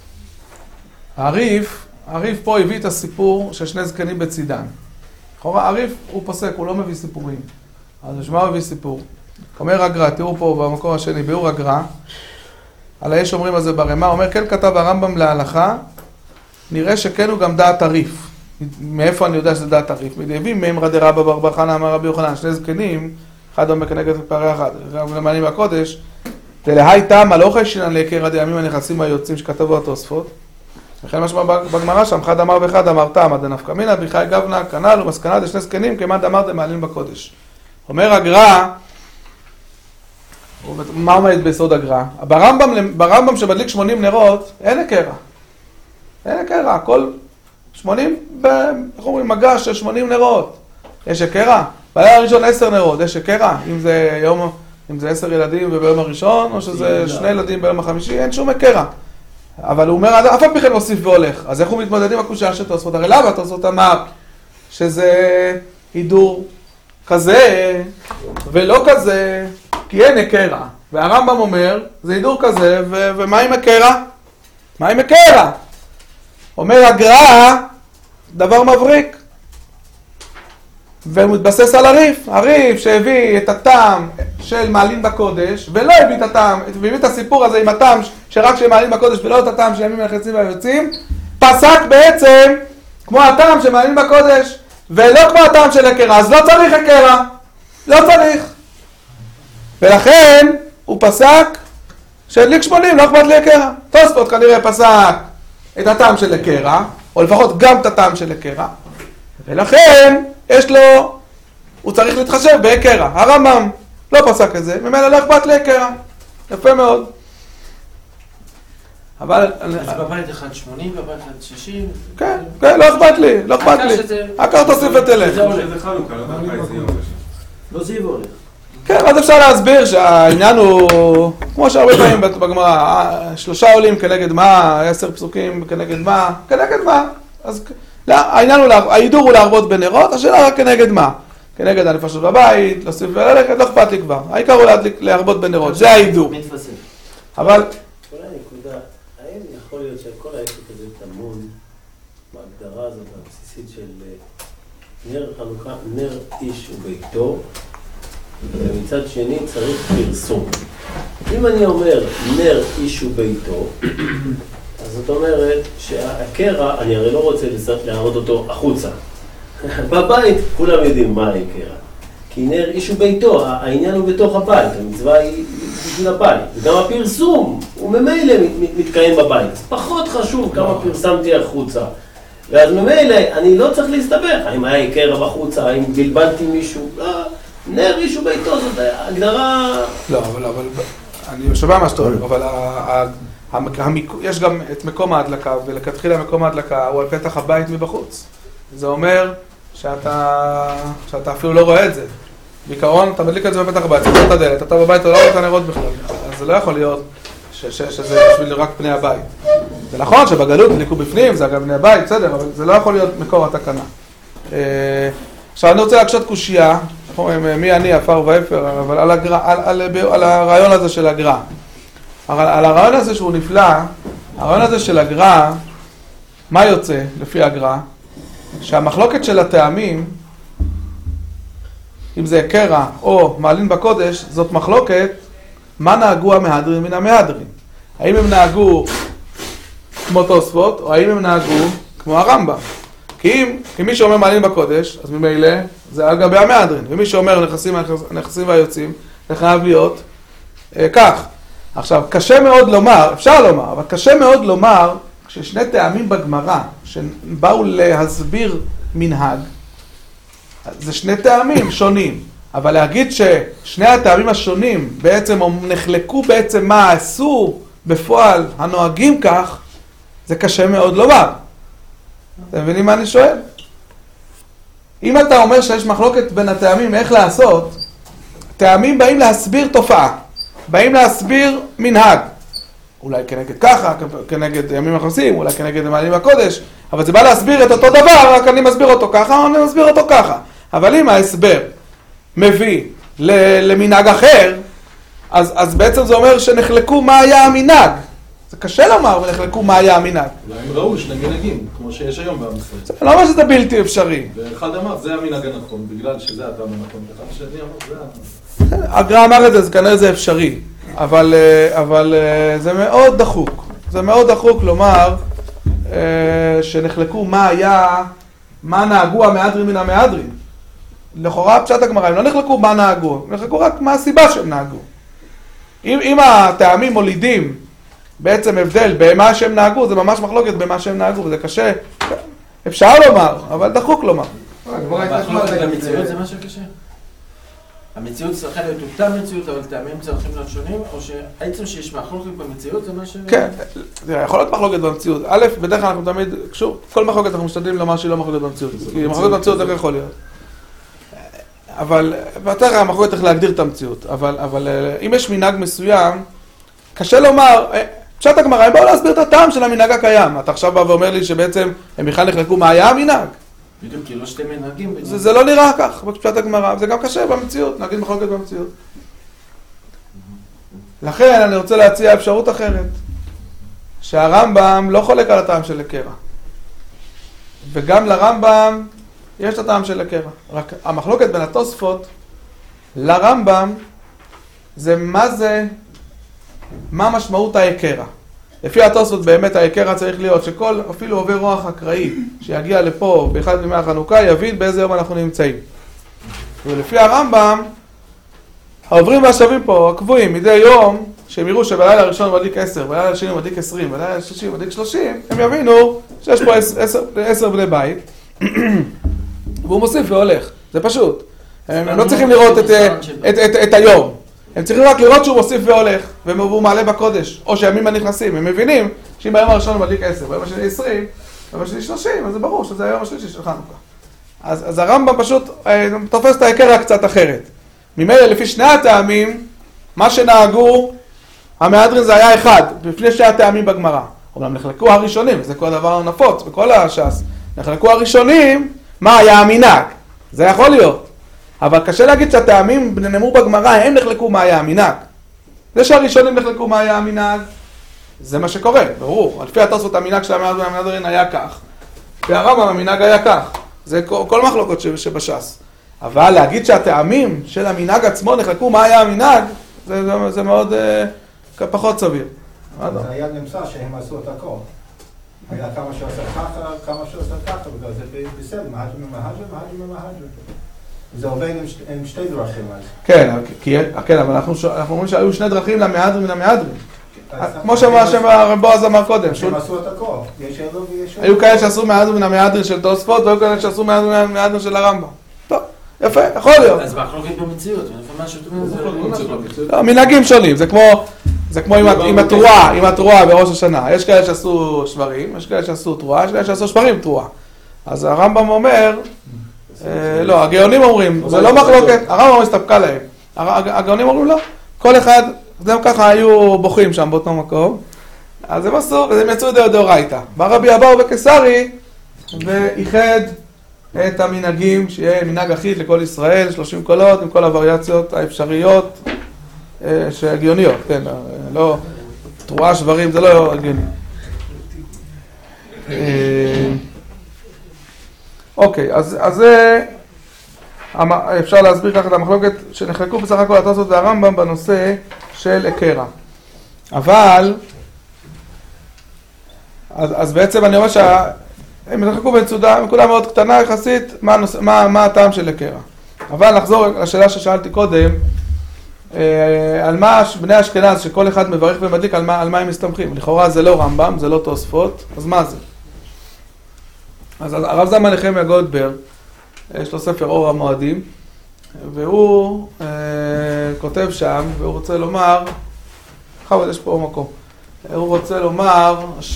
הריף פה הביא את הסיפור של שני זקנים בצידן. לכאורה, הריף הוא פוסק, הוא לא מביא סיפורים. אז בשביל מה הוא מביא סיפור? אומר הגר"א, תראו פה במקור השני, ביאור הגר"א, על היש אומרים על זה ברמה, אומר, כן כתב הרמב"ם להלכה, נראה שכן הוא גם דעת הריף. מאיפה אני יודע שזה דעת הריף? מדייבים מימרא דרבא בר בר חנא אמר רבי יוחנן, שני זקנים, אחד אומר כנגד פערי אחד, גם למענים בקודש, דלהי תמה לא חיישינן לקרא דיימים הנכסים היוצאים שכתבו התוספות, וכן משמע בגמרא שם, אחד אמר ואחד אמר תמה, דנפקא מינא ביחי גבנא כנ"ל ומסקנה דשני זקנים כמאן דאמר דמעלין בקודש. אומר הגר"א, מה עומד ביסוד הגר"א? ברמב"ם שמדליק 80 נרות, אין הקרא, הכל 80, איך אומרים, מגש של 80 נרות. יש הקרא? בלילה הראשון 10 נרות, יש הקרא? אם זה 10 ילדים וביום הראשון, או שזה 2 ילדים ביום החמישי, אין שום הקרא. אבל הוא אומר, אף על פי כן מוסיף והולך. אז איך הוא מתמודד עם הקושיה של תוספות? הרי למה תוספות אמר שזה הידור כזה ולא כזה, כי אין הקרא. והרמב"ם אומר, זה הידור כזה, ומה עם הקרא? מה עם הקרא? אומר הגר"א, דבר מבריק. והוא מתבסס על הריף שהביא את הטעם של מעלין בקודש, ולא הביא את הטעם, והביא את הסיפור הזה עם הטעם שרק של מעלין בקודש, ולא את הטעם של ימים הנחצים והיוצאים, פסק בעצם כמו הטעם של מעלין בקודש, ולא כמו הטעם של הקרע, אז לא צריך הקרע. לא צריך. ולכן הוא פסק שהדליק 80, לא אכפת לי הקרע. תוספות כנראה פסק את הטעם של הקרע, או לפחות גם את הטעם של הקרע. ולכן יש לו, הוא צריך להתחשב בהקרע. הרמב"ם לא פסק את זה, ממילא לא אכפת לי הקרע. יפה מאוד. אבל... אז בבית 1.80, בבית 1.60. כן, כן, לא אכפת לי, לא אכפת לי. רק תוסיף ותלך. זה חנוכה, לא בבית זה יום. לא זיו הולך. כן, אז אפשר להסביר שהעניין הוא, כמו שהרבה פעמים בגמרא, 3 עולים כנגד מה, 10 פסוקים כנגד מה, כנגד מה. אז העניין הוא, ההידור הוא להרבות בנרות, השאלה רק כנגד מה. כנגד הנפשות בבית, להוסיף וללכת, לא אכפת לי כבר. העיקר הוא להרבות בנרות, זה ההידור. אבל... אולי נקודה, האם יכול להיות שכל העסק הזה טמון בהגדרה הזאת הבסיסית של נר חנוכה, נר איש וביתו, ומצד שני צריך פרסום. אם אני אומר נר איש וביתו, אז זאת אומרת שהקרע, אני הרי לא רוצה להראות אותו החוצה. בבית כולם יודעים מה הקרע. כי נר איש וביתו, העניין הוא בתוך הבית, המצווה היא בשביל הבית. וגם הפרסום הוא ממילא מתקיים בבית. פחות חשוב כמה פרסמתי החוצה. ואז ממילא אני לא צריך להסתבך. האם היה קרע בחוצה, האם בלבלתי מישהו, לא. נר איש וביתו זאת הגדרה... לא, אבל אני שומע מה שאתה אומר, אבל יש גם את מקום ההדלקה, ולכתחילה מקום ההדלקה הוא על פתח הבית מבחוץ. זה אומר שאתה אפילו לא רואה את זה. בעיקרון, אתה מדליק את זה בפתח הבית, סגור את הדלת, אתה בבית לא רואה את הנרות בכלל. אז זה לא יכול להיות שזה בשביל רק פני הבית. זה נכון שבגלות דליקו בפנים, זה גם פני הבית, בסדר, אבל זה לא יכול להיות מקור התקנה. עכשיו אני רוצה להקשות קושייה, מי אני, אפר ואפר, אבל על הרעיון הזה של הגר"א. על הרעיון הזה שהוא נפלא, הרעיון הזה של הגר"א, מה יוצא לפי הגר"א? שהמחלוקת של הטעמים, אם זה קרע או מעלין בקודש, זאת מחלוקת מה נהגו המהדרין מן המהדרין. האם הם נהגו כמו תוספות, או האם הם נהגו כמו הרמב"ם. כי מי שאומר מעלין בקודש, אז ממילא זה על גבי המהדרין. ומי שאומר נכסים והיוצאים, זה חייב להיות כך. עכשיו, קשה מאוד לומר, אפשר לומר, אבל קשה מאוד לומר, כששני טעמים בגמרא, שבאו להסביר מנהג, זה שני טעמים שונים. אבל להגיד ששני הטעמים השונים בעצם נחלקו בעצם מה עשו בפועל הנוהגים כך, זה קשה מאוד לומר. אתם מבינים מה אני שואל? אם אתה אומר שיש מחלוקת בין הטעמים איך לעשות, טעמים באים להסביר תופעה, באים להסביר מנהג. אולי כנגד ככה, כנגד ימים החסים, אולי כנגד מעלים הקודש, אבל זה בא להסביר את אותו דבר, רק אני מסביר אותו ככה, או אני מסביר אותו ככה. אבל אם ההסבר מביא למנהג אחר, אז בעצם זה אומר שנחלקו מה היה המנהג. זה קשה לומר ונחלקו מה היה המנהג. אולי הם ראו שני מנהגים, כמו שיש היום בעם ישראל. זה לא אומר שזה בלתי אפשרי. ואחד אמר, זה המנהג הנכון, בגלל שזה הטעם הנכון. ואחד השני אמר, זה... הגר"א אמר את זה, אז כנראה זה אפשרי. אבל זה מאוד דחוק. זה מאוד דחוק לומר שנחלקו מה היה, מה נהגו המהדרין מן המהדרין. לכאורה פשט הגמרא, הם לא נחלקו מה נהגו, נחלקו רק מה הסיבה שהם נהגו. אם הטעמים מולידים בעצם הבדל במה שהם נהגו, זה ממש מחלוקת במה שהם נהגו, וזה קשה. אפשר לומר, אבל דחוק לומר. המציאות זה משהו קשה? המציאות צריכה להיות אותה מציאות, אבל טעמים צריכים להיות שונים, או שעצם שיש מחלוקת במציאות זה מה ש... כן, זה יכול להיות מחלוקת במציאות. א', בדרך כלל אנחנו תמיד, כל מחלוקת אנחנו משתדלים לומר שהיא לא מחלוקת במציאות. כי מחלוקת במציאות איך יכול להיות. אבל, בטח המחלוקת צריך להגדיר את המציאות. אבל אם יש מנהג מסוים, קשה לומר, פשט הגמרא, הם באו להסביר את הטעם של המנהג הקיים. אתה עכשיו בא ואומר לי שבעצם הם בכלל נחלקו מה היה המנהג. בדיוק, כי לא שתי מנהגים. זה לא נראה כך, בפשט הגמרא, זה גם קשה במציאות, נגיד מחלוקת במציאות. לכן אני רוצה להציע אפשרות אחרת, שהרמב"ם לא חולק על הטעם של הקרע. וגם לרמב"ם יש את הטעם של הקרע. רק המחלוקת בין התוספות לרמב"ם זה מה משמעות הקרע. לפי התוספות באמת העיקר צריך להיות שכל, אפילו עובר רוח אקראי, שיגיע לפה באחד מימי החנוכה, יבין באיזה יום אנחנו נמצאים. ולפי הרמב"ם, העוברים והשבים פה, הקבועים, מדי יום, שהם יראו שבלילה הראשון מדליק 10, בלילה השני מדליק 20, בלילה השלישי מדליק 30, הם יבינו שיש פה 10 בני בית, והוא מוסיף והולך. זה פשוט. הם לא צריכים לראות את היום. הם צריכים רק לראות שהוא מוסיף והולך, והוא מעלה בקודש, או שהימים הנכנסים. הם מבינים שאם ביום הראשון הוא מדליק 10, ביום השני 20, ביום השני 30, אז זה ברור שזה היום השלישי של חנוכה. אז הרמב"ם פשוט תופס את העיקר קצת אחרת. ממילא לפי שני הטעמים, מה שנהגו המהדרין זה היה אחד, לפני שני הטעמים בגמרא. אומנם נחלקו הראשונים, וזה כל הדבר נפוץ בכל הש"ס. נחלקו הראשונים, מה היה המנהג? זה יכול להיות. אבל קשה להגיד שהטעמים נאמרו בגמרא, הם נחלקו מה היה המנהג. זה שהראשונים נחלקו מה היה המנהג, זה מה שקורה, ברור. לפי התוספות המנהג של המהדרין היה כך. לפי הרמב"ם המנהג היה כך. זה כל מחלוקות שבש"ס. אבל להגיד שהטעמים של המנהג עצמו נחלקו מה היה המנהג, זה מאוד פחות סביר. זה היה נמצא שהם עשו את הכל. היה כמה שעושה ככה, כמה שעושה ככה, וזה בסדר, מהדרין. זה עובד עם שתי דרכים אז. כן, אבל אנחנו אומרים שהיו שני דרכים למהדרין ולמהדרין. כמו שהרב בועז אמר קודם. הם עשו את הכל. יש אלו ויש אלו. היו כאלה שעשו מהדרין ולמהדרין של תוספות, והיו כאלה שעשו מהדרין ולמהדרין של הרמב"ם. טוב, יפה, יכול להיות. אז מחלוקת במציאות, ולפעמים משהו זה לא, מנהגים שונים, זה כמו עם התרועה בראש השנה. יש כאלה שעשו שברים, יש כאלה שעשו תרועה, יש כאלה שעשו שברים תרועה. אז הרמב"ם אומר, לא, הגאונים אומרים, זה לא מחלוקת, הרמב"ם מסתפקה להם. הגאונים אומרים לא, כל אחד, גם ככה היו בוכים שם באותו מקום, אז הם עשו, והם יצאו דאורייתא. בא רבי אבאו בקיסרי, ואיחד את המנהגים, שיהיה מנהג אחיד לכל ישראל, 30 קולות, עם כל הווריאציות האפשריות שהגיוניות, כן, לא, תרועה, שברים, זה לא הגיוני. אוקיי, אז זה, אפשר להסביר ככה את המחלוקת שנחלקו בסך הכל התוספות והרמב"ם בנושא של הקרע. אבל, אז בעצם אני אומר הם נחלקו בנקודה מאוד קטנה יחסית, מה הטעם של הקרע. אבל נחזור לשאלה ששאלתי קודם, על מה בני אשכנז שכל אחד מברך ומדליק, על מה הם מסתמכים. לכאורה זה לא רמב"ם, זה לא תוספות, אז מה זה? אז הרב זלמן נחמיה גולדברג, יש לו ספר אור המועדים, והוא כותב שם, והוא רוצה לומר, חבל, יש פה מקום, הוא רוצה לומר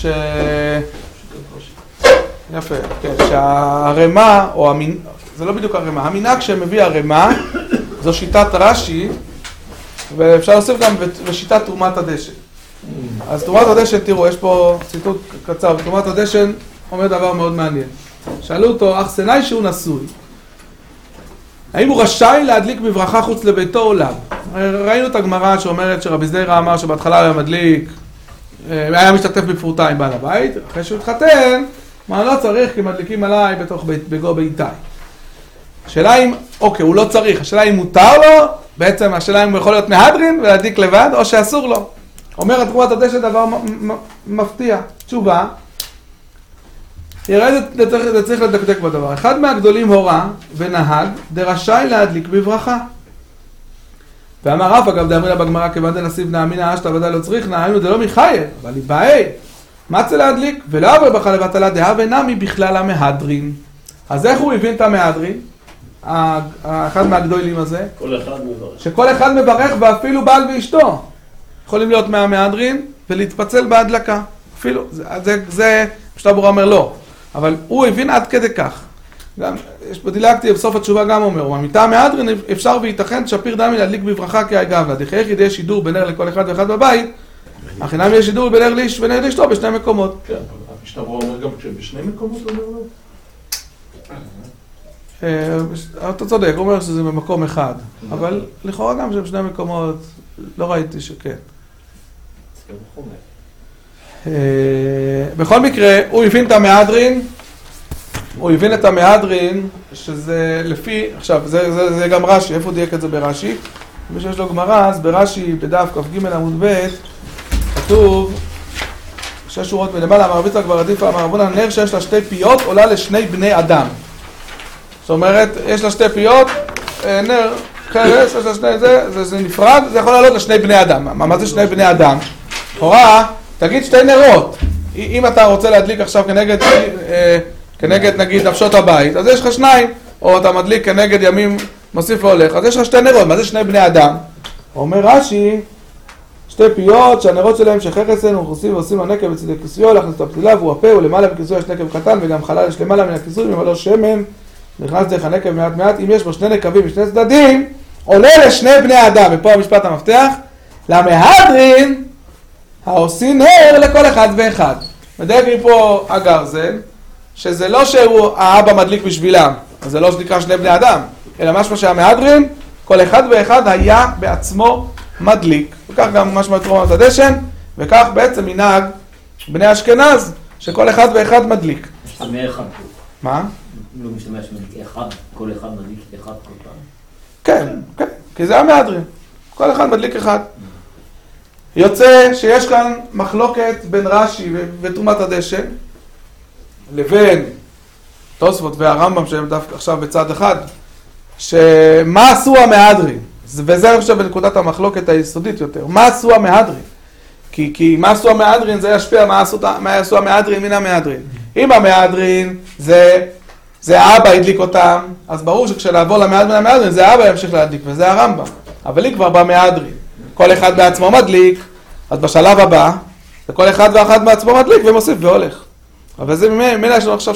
יפה, כן, שהרמה, או זה לא בדיוק הרמה, המנהג שמביא הרמה, זו שיטת רש"י, ואפשר להוסיף גם בשיטת תרומת הדשן. אז תרומת הדשן, תראו, יש פה ציטוט קצר, תרומת הדשן אומר דבר מאוד מעניין. שאלו אותו, אכסנאי שהוא נשוי, האם הוא רשאי להדליק בברכה חוץ לביתו או לאו? ראינו את הגמרא שאומרת שרבי זיירא אמר שבהתחלה היה מדליק, היה משתתף בפרוטה עם בעל הבית, אחרי שהוא התחתן, מה לא צריך כי מדליקים עליי בתוך בגו ביתי. השאלה אם, אוקיי, הוא לא צריך, השאלה אם מותר לו, בעצם השאלה אם הוא יכול להיות מהדרין ולהדליק לבד, או שאסור לו. אומרת תרומת הדשן דבר מפתיע. תשובה, זה צריך לדקדק בדבר. אחד מהגדולים הורה ונהג, דרשאי להדליק בברכה. ואמר רב, אגב, דאמרי לה בגמרא, כיוון דנסיב נאמינא אשתא ודאי לא צריך, נאמינא דלא מחייב, אבל היא באי. מה צריך להדליק? ולא עבר ברכה לבטלה דהה ונמי בכלל המהדרין. אז איך הוא הבין את המהדרין? אחד מהגדולים הזה. כל אחד מברך. שכל אחד מברך ואפילו בעל ואשתו. יכולים להיות מהמהדרין ולהתפצל בהדלקה. אפילו, זה שטאבור אומר לא. אבל הוא הבין עד כדי כך. גם, יש בדילקטי, בסוף התשובה גם אומר, מטעם מהדרין אפשר וייתכן שפיר דמי להדליק בברכה כאגב. דכי יחיד יש שידור בנר לכל אחד ואחד בבית, אך אינם יש שידור בנר לאיש ונר לאשתו בשני מקומות. כן, אבל המשתברא אומר גם כשבשני מקומות אומר לו? אתה צודק, הוא אומר שזה במקום אחד, אבל לכאורה גם שבשני מקומות לא ראיתי שכן. בכל מקרה, הוא הבין את המהדרין, הוא הבין את המהדרין שזה לפי, עכשיו זה גם רש"י, איפה דייק את זה ברש"י? מי שיש לו גמרא, אז ברש"י בדף כ"ג עמוד ב' כתוב 6 שורות מלמעלה, אמר רבי יצחק בר עדיפא, אמר רבונן, נר שיש לה 2 פיות עולה ל2 בני אדם. זאת אומרת, יש לה 2 פיות, נר חרס, יש לה 2, זה נפרד, זה יכול לעלות ל2 בני אדם. מה זה 2 בני אדם? הוראה, תגיד 2 נרות. אם אתה רוצה להדליק עכשיו כנגד נגיד נפשות הבית, אז יש לך 2, או אתה מדליק כנגד ימים מוסיף והולך, אז יש לך 2 נרות. מה זה 2 בני אדם? אומר רש"י, 2 פיות שהנרות שלהם שחרס הן ומכוסים ועושים הנקב בצדי כיסויו, להכניס את הפתילה והוא הפה, ולמעלה בכיסוי יש נקב קטן וגם חלל יש למעלה מן הכיסוי, ממלא שמן, נכנס דרך הנקב מעט מעט, אם יש בו 2 נקבים משני צדדים, עולה ל2 בני אדם. ופה המשפט המפתח, למהדרין העושים נר לכל אחד ואחד. מדייק פה הגרזן, שזה לא שהוא האבא מדליק בשבילם, אז זה לא נקרא 2 בני אדם, אלא משמע שהמהדרין, כל אחד ואחד היה בעצמו מדליק. וכך גם משמע תרומת הדשן, וכך בעצם מנהג בני אשכנז, שכל אחד ואחד מדליק. משתמע אחד פה. מה? לא משתמע שמדליק אחד, כל אחד מדליק אחד כל פעם. כן, כן, כי זה המהדרין. כל אחד מדליק אחד. יוצא שיש כאן מחלוקת בין רש"י ותרומת הדשן, לבין תוספות והרמב"ם שהם דווקא עכשיו בצד אחד, שמה עשו המהדרין? וזה אני חושב בנקודת המחלוקת היסודית יותר. מה עשו המהדרין? כי מה עשו המהדרין זה ישפיע מה עשו המהדרין מן המהדרין. אם המהדרין זה האבא הדליק אותם, אז ברור שכשלעבור למהדרין מן המהדרין זה האבא ימשיך להדליק, וזה הרמב"ם. אבל היא כבר במהדרין. כל אחד בעצמו מדליק, אז בשלב הבא, וכל אחד ואחד בעצמו מדליק ומוסיף והולך. אבל זה ממילא יש לנו עכשיו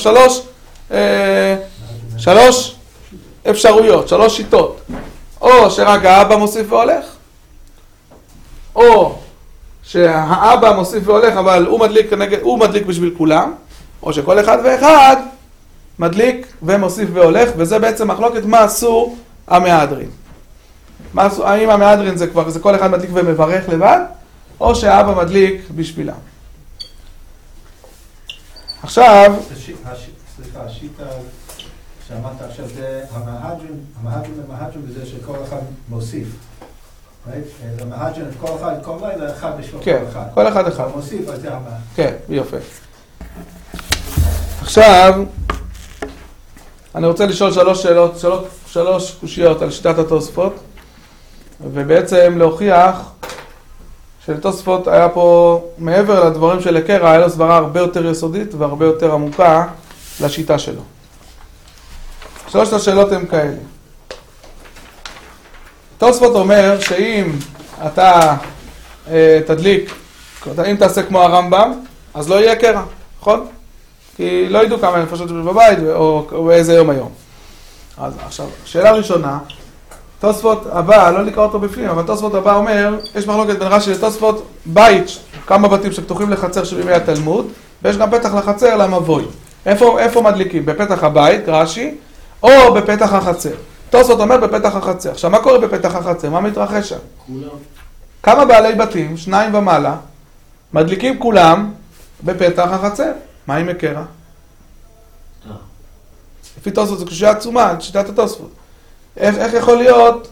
3 אפשרויות, 3 שיטות. או שרק האבא מוסיף והולך, או שהאבא מוסיף והולך, אבל הוא מדליק בשביל כולם, או שכל אחד ואחד מדליק ומוסיף והולך, וזה בעצם מחלוקת מה עשו המהדרין. האם המהדרין זה כבר, זה כל אחד מדליק ומברך לבד, או שהאבא מדליק בשבילם. עכשיו... סליחה, השיטה שאמרת עכשיו זה המהדרין בזה שכל אחד מוסיף. זה המהדרין את כל אחד, כל לילה אחד בשביל כל אחד. כן, כל אחד אחד. מוסיף, אז זה המהדרין. כן, יופי. עכשיו, אני רוצה לשאול 3 שאלות, 3 קושיות על שיטת התוספות, ובעצם להוכיח שלתוספות היה פה, מעבר לדברים של הקרא, היה לו סברה הרבה יותר יסודית והרבה יותר עמוקה לשיטה שלו. 3 השאלות הן כאלה. תוספות אומר שאם אתה תדליק, אם תעשה כמו הרמב"ם, אז לא יהיה קרע, נכון? כי לא ידעו כמה נפשות בבית או באיזה יום היום. אז עכשיו, שאלה ראשונה, תוספות הבא, לא לקרוא אותו בפנים, אבל תוספות הבא אומר, יש מחלוקת בין רש"י לתוספות, בית, כמה בתים שפתוחים לחצר של ימי התלמוד, ויש גם פתח לחצר למבוי. איפה מדליקים? בפתח הבית, רש"י, או בפתח החצר. תוספות אומר בפתח החצר. עכשיו, מה קורה בפתח החצר? מה מתרחש שם? כולם. כמה בעלי בתים, 2 ומעלה, מדליקים כולם בפתח החצר. מה עם הקרע? לפי תוספות זו קושיה עצומה, שיטת התוספות. איך יכול להיות,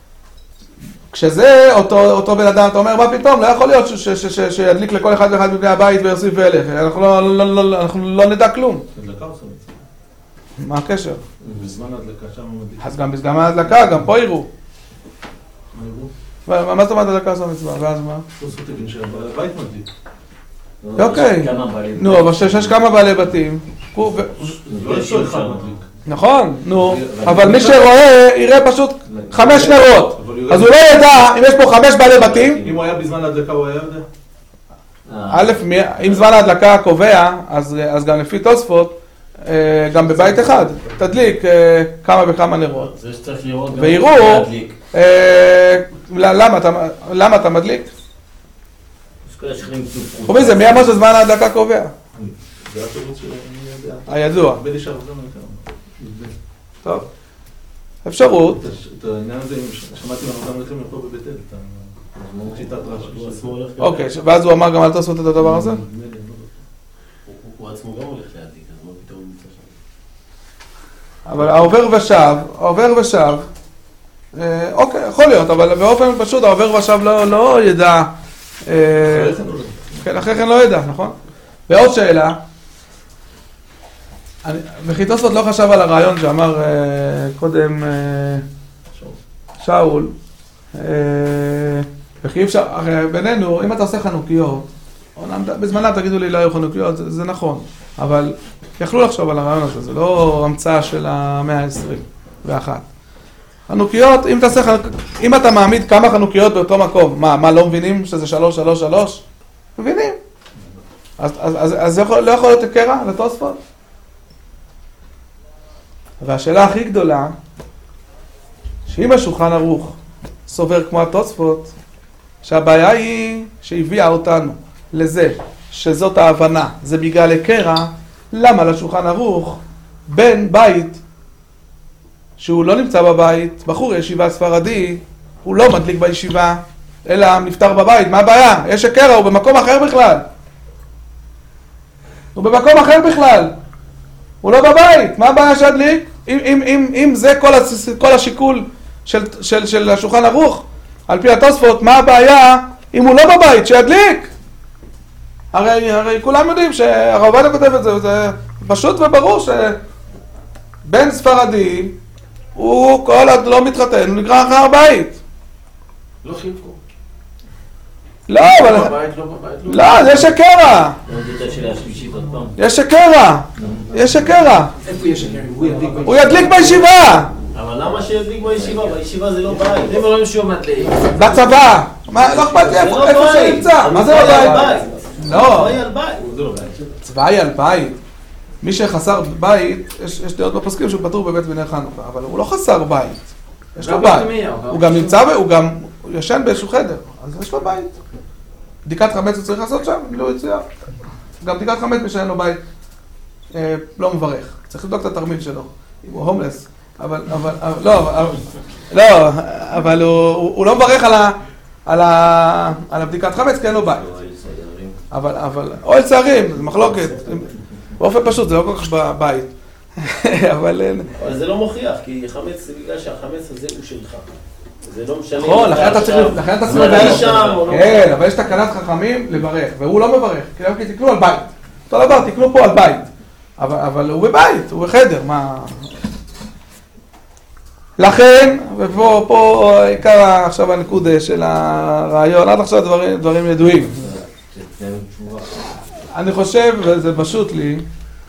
כשזה אותו בן אדם, אתה אומר, מה פתאום? לא יכול להיות שידליק לכל אחד ואחד מבני הבית ויוסיף וילך. אנחנו לא נדע כלום. הדלקה עושה מצווה. מה הקשר? בזמן ההדלקה שם מדליק. אז גם בזמן ההדלקה, גם פה יראו. מה יראו? מה זאת אומרת הדלקה עושה מצווה? ואז מה? תוספות הבין שהבית מדליק. אוקיי. נו, אבל שיש כמה בעלי בתים. לא יש לו אחד מדליק. נכון, נו, אבל מי שרואה יראה פשוט 5 נרות, אז הוא לא ידע אם יש פה 5 בעלי בתים. אם הוא היה בזמן ההדלקה הוא היה יודע? א', אם זמן ההדלקה קובע, אז גם לפי תוספות, גם בבית אחד, תדליק כמה וכמה נרות. זה שצריך לראות גם ויראו, להדליק. למה אתה מדליק? יש כאלה שכנים צופו. חובי זה, מי אמר שזמן ההדלקה קובע? זה התירוץ שאני יודע. הידוע. הרבה לי שעבוד לנו יותר. טוב. אפשרות. את העניין הזה, שמעתי מהרדם לכם לפה בבית אל, את שיטת רש"י. אוקיי, ואז הוא אמר גם אל תעשו את הדבר הזה? הוא עצמו גם הולך להדליק, אז מה פתאום הוא נמצא שם? אבל העובר ושב, אוקיי, יכול להיות, אבל באופן פשוט העובר ושב לא ידע, כן, אחרי כן לא ידע, נכון? ועוד שאלה, וכי תוספות לא חשב על הרעיון שאמר קודם שאול, וכי אפשר, הרי בינינו, אם אתה עושה חנוכיות, בזמנם תגידו לי לא היו חנוכיות, זה נכון, אבל יכלו לחשוב על הרעיון הזה, זה לא המצאה של המאה ה-21. חנוכיות, אם אתה מעמיד כמה חנוכיות באותו מקום, מה לא מבינים שזה 3, 3, 3? מבינים. אז לא יכול להיות קרע לתוספות? והשאלה הכי גדולה, שאם השולחן ערוך סובר כמו התוספות, שהבעיה היא שהביאה אותנו לזה שזאת ההבנה, זה בגלל הקרע, למה לשולחן ערוך בן בית שהוא לא נמצא בבית, בחור ישיבה ספרדי, הוא לא מדליק בישיבה, אלא נפטר בבית, מה הבעיה? יש הקרע, הוא במקום אחר בכלל. הוא במקום אחר בכלל. הוא לא בבית, מה הבעיה שידליק? אם זה כל השיקול של השולחן ערוך, על פי התוספות, מה הבעיה אם הוא לא בבית, שידליק? הרי כולם יודעים שהרב עובדיה כותב את זה, זה פשוט וברור שבן ספרדי, הוא כל עוד לא מתחתן, הוא נקרא אחר הבית. לא חילקו. לא, אבל... לא, יש הקרע. יש הקרע. יש הקרע. איפה יש הקרע? הוא ידליק בישיבה. אבל למה שידליק בישיבה? בישיבה זה לא בית. הם רואים שהוא מדליק. בצבא. לא אכפת לי איפה שנמצא. מה זה לא בית? לא. צבאי על בית. מי שחסר בית, יש דעות בפוסקים שהוא פטור בבית בנר חנוכה, אבל הוא לא חסר בית. יש לו בית. הוא גם נמצא והוא גם ישן באיזשהו חדר, אז יש לו בית. בדיקת חמץ הוא צריך לעשות שם, לא יציאה. גם בדיקת חמץ מי שאין לו בית לא מברך. צריך לבדוק את התרמיל שלו. הוא הומלס. אבל הוא לא מברך על הבדיקת חמץ כי אין לו בית. אבל אוהל צערים, זה מחלוקת. באופן פשוט, זה לא כל כך בבית. אבל זה לא מוכיח, כי חמץ זה בגלל שהחמץ הזה הוא שלך. זה לא משנה. נכון, לכן אתה צריך לברך. כן, אבל יש תקנת חכמים לברך, והוא לא מברך. כי תקנו על בית. אותו דבר, תקנו פה על בית. אבל הוא בבית, הוא בחדר, מה... לכן, ופה עיקר עכשיו הנקודה של הרעיון, עד עכשיו דברים ידועים. אני חושב, וזה פשוט לי,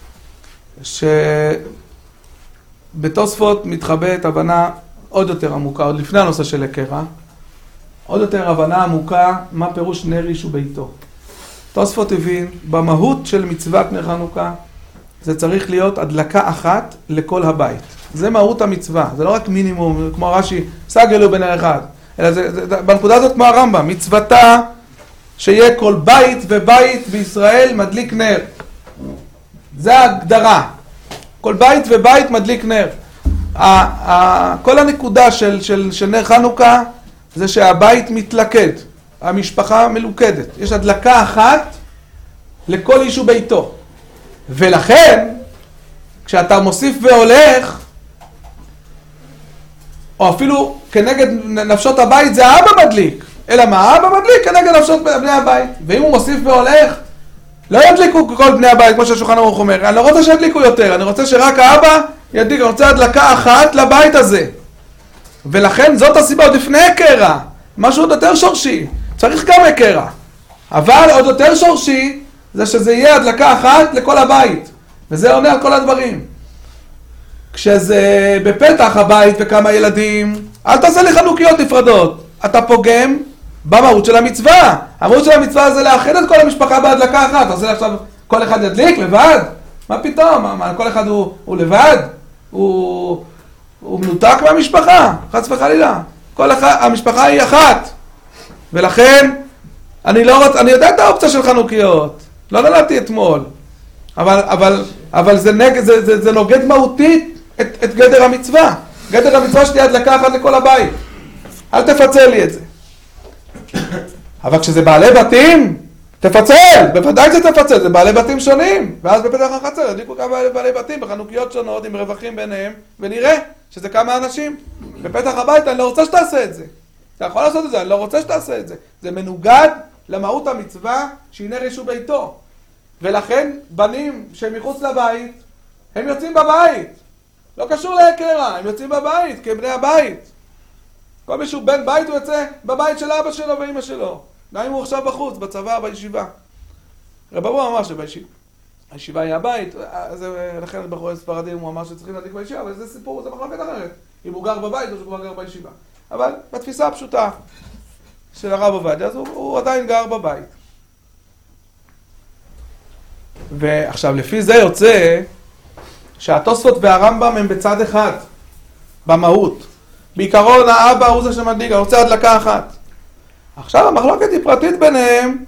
שבתוספות מתחבאת הבנה עוד יותר עמוקה, עוד לפני הנושא של הקרע, עוד יותר הבנה עמוקה מה פירוש נר איש וביתו. תוספות הבין, במהות של מצוות נר חנוכה, זה צריך להיות הדלקה אחת לכל הבית. זה מהות המצווה, זה לא רק מינימום, כמו רש"י, סגלו בנר אחד, אלא בנקודה הזאת כמו הרמב"ם, מצוותה שיהיה כל בית ובית בישראל מדליק נר. זה ההגדרה. כל בית ובית מדליק נר. כל הנקודה של נר חנוכה זה שהבית מתלכד, המשפחה מלוכדת. יש הדלקה אחת לכל איש וביתו. ולכן, כשאתה מוסיף והולך, או אפילו כנגד נפשות הבית זה האבא מדליק. אלא מה? האבא מדליק כנגד נפשות בני הבית. ואם הוא מוסיף והולך, לא ידליקו כל בני הבית, כמו שהשולחן ערוך אומר. אני לא רוצה שידליקו יותר, אני רוצה שרק האבא ידליק. אני רוצה הדלקה אחת לבית הזה. ולכן זאת הסיבה עוד לפני הקרע. משהו עוד יותר שורשי. צריך גם הקרע. אבל עוד יותר שורשי, זה שזה יהיה הדלקה אחת לכל הבית. וזה עונה על כל הדברים. כשזה בפתח הבית וכמה ילדים, אל תעשה לי חנוכיות נפרדות. אתה פוגם במהות של המצווה. המהות של המצווה זה לאחד את כל המשפחה בהדלקה אחת. אתה עושה עכשיו כל אחד ידליק לבד? מה פתאום? מה, כל אחד הוא לבד? הוא מנותק מהמשפחה, חס וחלילה. המשפחה היא אחת. ולכן, אני יודע את האופציה של חנוכיות. לא נולדתי אתמול. אבל זה נוגד מהותית את גדר המצווה. גדר המצווה שתהיה הדלקה אחת לכל הבית. אל תפצל לי את זה. אבל כשזה בעלי בתים, תפצל. בוודאי זה תפצל, זה בעלי בתים שונים. ואז בפתח החצר ידליקו כמה בעלי בתים בחנוכיות שונות עם רווחים ביניהם, ונראה שזה כמה אנשים. בפתח הבית אני לא רוצה שתעשה את זה. אתה יכול לעשות את זה, אני לא רוצה שתעשה את זה. זה מנוגד למהות המצווה שהיא נר איש וביתו. ולכן בנים שהם מחוץ לבית, הם יוצאים בבית. לא קשור לקרע, הם יוצאים בבית, כבני הבית. כל מישהו בן בית הוא יוצא בבית של אבא שלו ואמא שלו. גם אם הוא עכשיו בחוץ, בצבא, בישיבה. רב אבו אמר הישיבה היא הבית, לכן בחורי ספרדים הוא אמר שצריכים להדליק בישיבה, אבל זה סיפור, זה מחלוקת אחרת. אם הוא גר בבית או שהוא גר בישיבה. אבל בתפיסה הפשוטה של הרב עובדיה, אז הוא עדיין גר בבית. ועכשיו, לפי זה יוצא שהתוספות והרמב"ם הם בצד אחד, במהות. בעיקרון האבא הוא זה שמדליק, הוא רוצה הדלקה אחת. עכשיו המחלוקת היא פרטית ביניהם,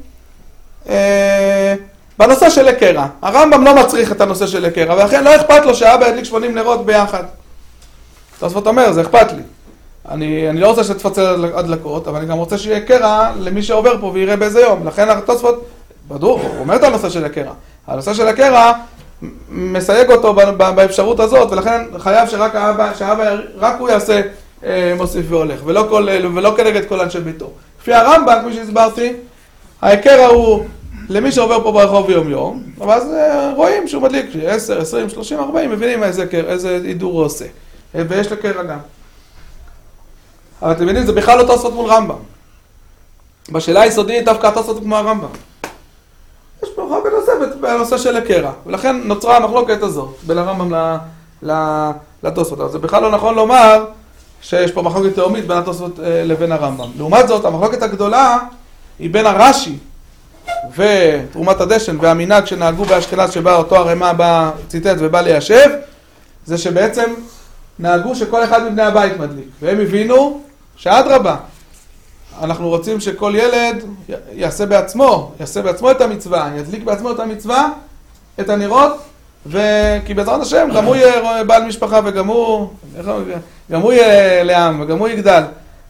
בנושא של הקרע. הרמב"ם לא מצריך את הנושא של הקרע, ולכן לא אכפת לו שהאבא ידליק 80 נרות ביחד. תוספות אומר, זה אכפת לי. אני לא רוצה שתפצל הדלקות, אבל אני גם רוצה שיהיה קרע למי שעובר פה ויראה באיזה יום. לכן התוספות, בדוק, הוא אומר את הנושא של הקרע. הנושא של הקרע מסייג אותו באפשרות הזאת, ולכן חייב שהאבא רק הוא יעשה מוסיף והולך, ולא כנגד כל אנשי ביתו. לפי הרמב"ם, כפי שהסברתי, הקרע הוא למי שעובר פה ברחוב יום יום, אבל אז רואים שהוא מדליק 10, 20, 30, 40, מבינים איזה הידור הוא עושה. ויש לקרע גם. אבל אתם מבינים, זה בכלל לא תוספות מול רמב"ם. בשאלה היסודית דווקא התוספות כמו הרמב"ם. יש פה מחלוקת נוספת בנושא של הקרע, ולכן נוצרה המחלוקת הזאת בין הרמב"ם לתוספות. אבל זה בכלל לא נכון לומר שיש פה מחלוקת תאומית בין התוספות לבין הרמב"ם. לעומת זאת, המחלוקת הגדולה היא בין הרש"י ותרומת הדשן והמנהג שנהגו באשכנז שבה אותו הרמ"א בא ציטט ובא ליישב, זה שבעצם נהגו שכל אחד מבני הבית מדליק, והם הבינו שאדרבה, אנחנו רוצים שכל ילד יעשה בעצמו את המצווה, ידליק בעצמו את המצווה, את הנרות, כי בעזרת השם גם הוא יהיה בעל משפחה וגם הוא יהיה לעם וגם הוא יגדל,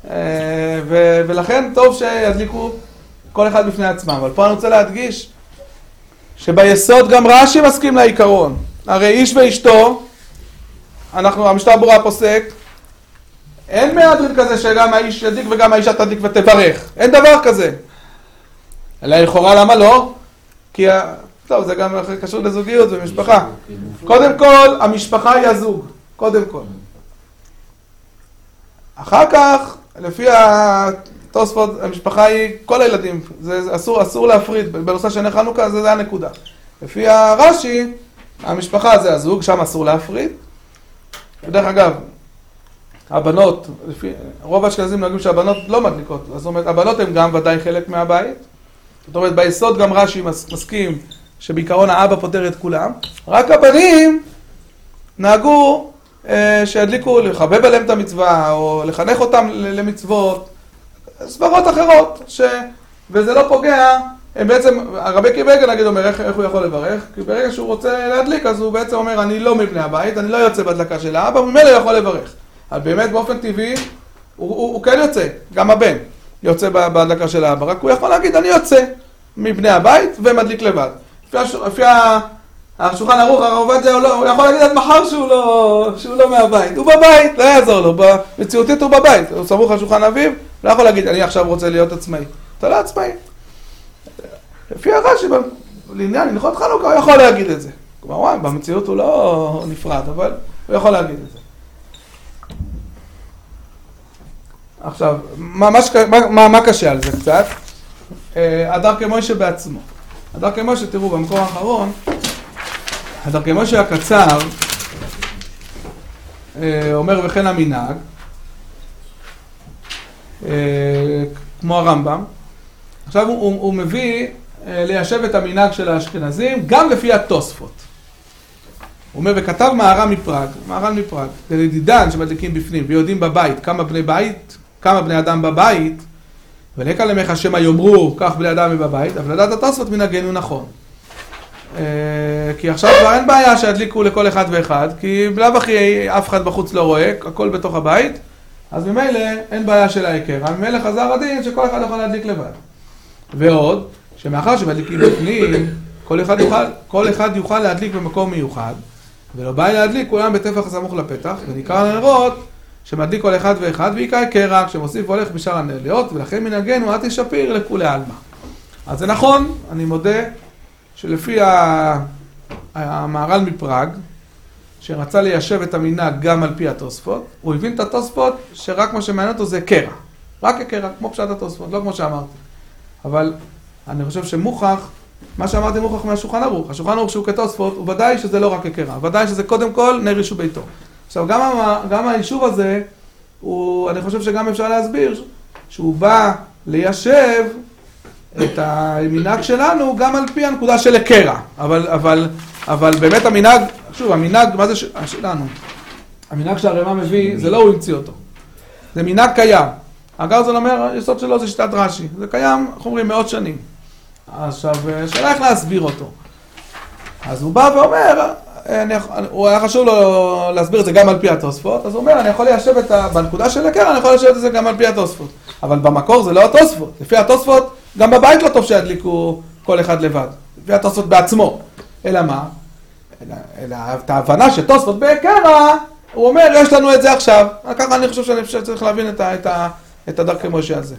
ולכן טוב שידליקו כל אחד בפני עצמם. אבל פה אני רוצה להדגיש שביסוד גם רש"י מסכים לעיקרון. הרי איש ואשתו, המשנה ברורה פוסק, אין מהדרין כזה שגם האיש ידליק וגם האישה תדליק ותברך. אין דבר כזה. אלא לכאורה למה לא? כי טוב, זה גם קשור לזוגיות ומשפחה. קודם כל, המשפחה היא הזוג. קודם כל. אחר כך, לפי התוספות, המשפחה היא כל הילדים. זה אסור להפריד. בנושא של חנוכה זה הנקודה. לפי הרש"י, המשפחה זה הזוג, שם אסור להפריד. בדרך אגב, הבנות, רוב האשכנזים נוהגים שהבנות לא מדליקות. זאת אומרת, הבנות הן גם ודאי חלק מהבית. זאת אומרת, ביסוד גם רש"י מסכים שבעיקרון האבא פותר את כולם. רק הבנים נהגו שידליקו, לחבב עליהם את המצווה, או לחנך אותם למצוות, סברות אחרות, וזה לא פוגע. הם בעצם, הרבי קיבגה נגיד אומר, איך הוא יכול לברך? כי ברגע שהוא רוצה להדליק, אז הוא בעצם אומר, אני לא מבני הבית, אני לא יוצא בהדלקה של האבא, ממילא יכול לברך. אבל באמת באופן טבעי, הוא כן יוצא, גם הבן יוצא בהדלקה של האבא, רק הוא יכול להגיד, אני יוצא מבני הבית ומדליק לבד. לפי השולחן ערוך, הרב עובדיה, הוא יכול להגיד עד מחר שהוא לא מהבית. הוא בבית, לא יעזור לו, במציאותית הוא בבית. הוא סמוך על שולחן אביו, לא יכול להגיד, אני עכשיו רוצה להיות עצמאי. אתה לא עצמאי. לפי הרש"י, לעניין הלכות חנוכה, הוא יכול להגיד את זה. כלומר, וואי, במציאות הוא לא נפרד, אבל הוא יכול להגיד את זה. עכשיו, מה קשה על זה קצת? הדר כמוישה בעצמו. הדר כמוישה, תראו, במקום האחרון, הדר כמוישה הקצר, אומר וכן המנהג, כמו הרמב"ם. עכשיו הוא מביא ליישב את המנהג של האשכנזים, גם לפי התוספות. הוא אומר, וכתב מהר"ן מפראג, לדידן שמדליקים בפנים, ויודעים בבית, כמה בני אדם בבית, ולקה למך השם היאמרו, כך בני אדם בבית, אבל לדעת התוספות מנהגנו נכון. כי עכשיו כבר אין בעיה שידליקו לכל אחד ואחד, כי בלב אחי אף אחד בחוץ לא רואה, הכל בתוך הבית, אז ממילא אין בעיה של העיקר. ממילא חזר הדין שכל אחד יכול להדליק לבד. ועוד, שמאחר שמדליקים בפנים, כל אחד יוכל להדליק במקום מיוחד, ולא בא להדליק כולם בטפח הסמוך לפתח, ונקרא לנרות שמדליק כל אחד ואחד, ויקרא קרע, כשמוסיף הולך בשאר הנרות, ולכן מנהגנו אל תשפיר לכולי עלמא. אז זה נכון, אני מודה שלפי המהר"ל מפראג, שרצה ליישב את המנהג גם על פי התוספות, הוא הבין את התוספות שרק מה שמעניין אותו זה קרע. רק הקרע, כמו פשט התוספות, לא כמו שאמרתי. אבל אני חושב שמוכח, מה שאמרתי מוכח מהשולחן ערוך. השולחן ערוך שהוא כתוספות, הוא ודאי שזה לא רק הקרע. ודאי שזה קודם כל נר יישוב ביתו. עכשיו, גם היישוב הזה, אני חושב שגם אפשר להסביר שהוא בא ליישב את המנהג שלנו גם על פי הנקודה של הקרע. אבל באמת המנהג, שוב, המנהג, מה זה שלנו? המנהג שהרמ"א מביא, זה לא הוא המציא אותו. זה מנהג קיים. הגרזן אומר, היסוד שלו זה שיטת רש"י. זה קיים, איך אומרים, מאות שנים. עכשיו, שאלה איך להסביר אותו. אז הוא בא ואומר, הוא היה חשוב לו להסביר את זה גם על פי התוספות, אז הוא אומר, אני יכול ליישב בנקודה של הקרע, אני יכול ליישב את זה גם על פי התוספות. אבל במקור זה לא התוספות. לפי התוספות, גם בבית לא טוב שידליקו כל אחד לבד. לפי התוספות בעצמו. אלא מה? אלא את ההבנה שתוספות בקרע, הוא אומר, יש לנו את זה עכשיו. ככה אני חושב שצריך להבין את הדרכי משה הזה.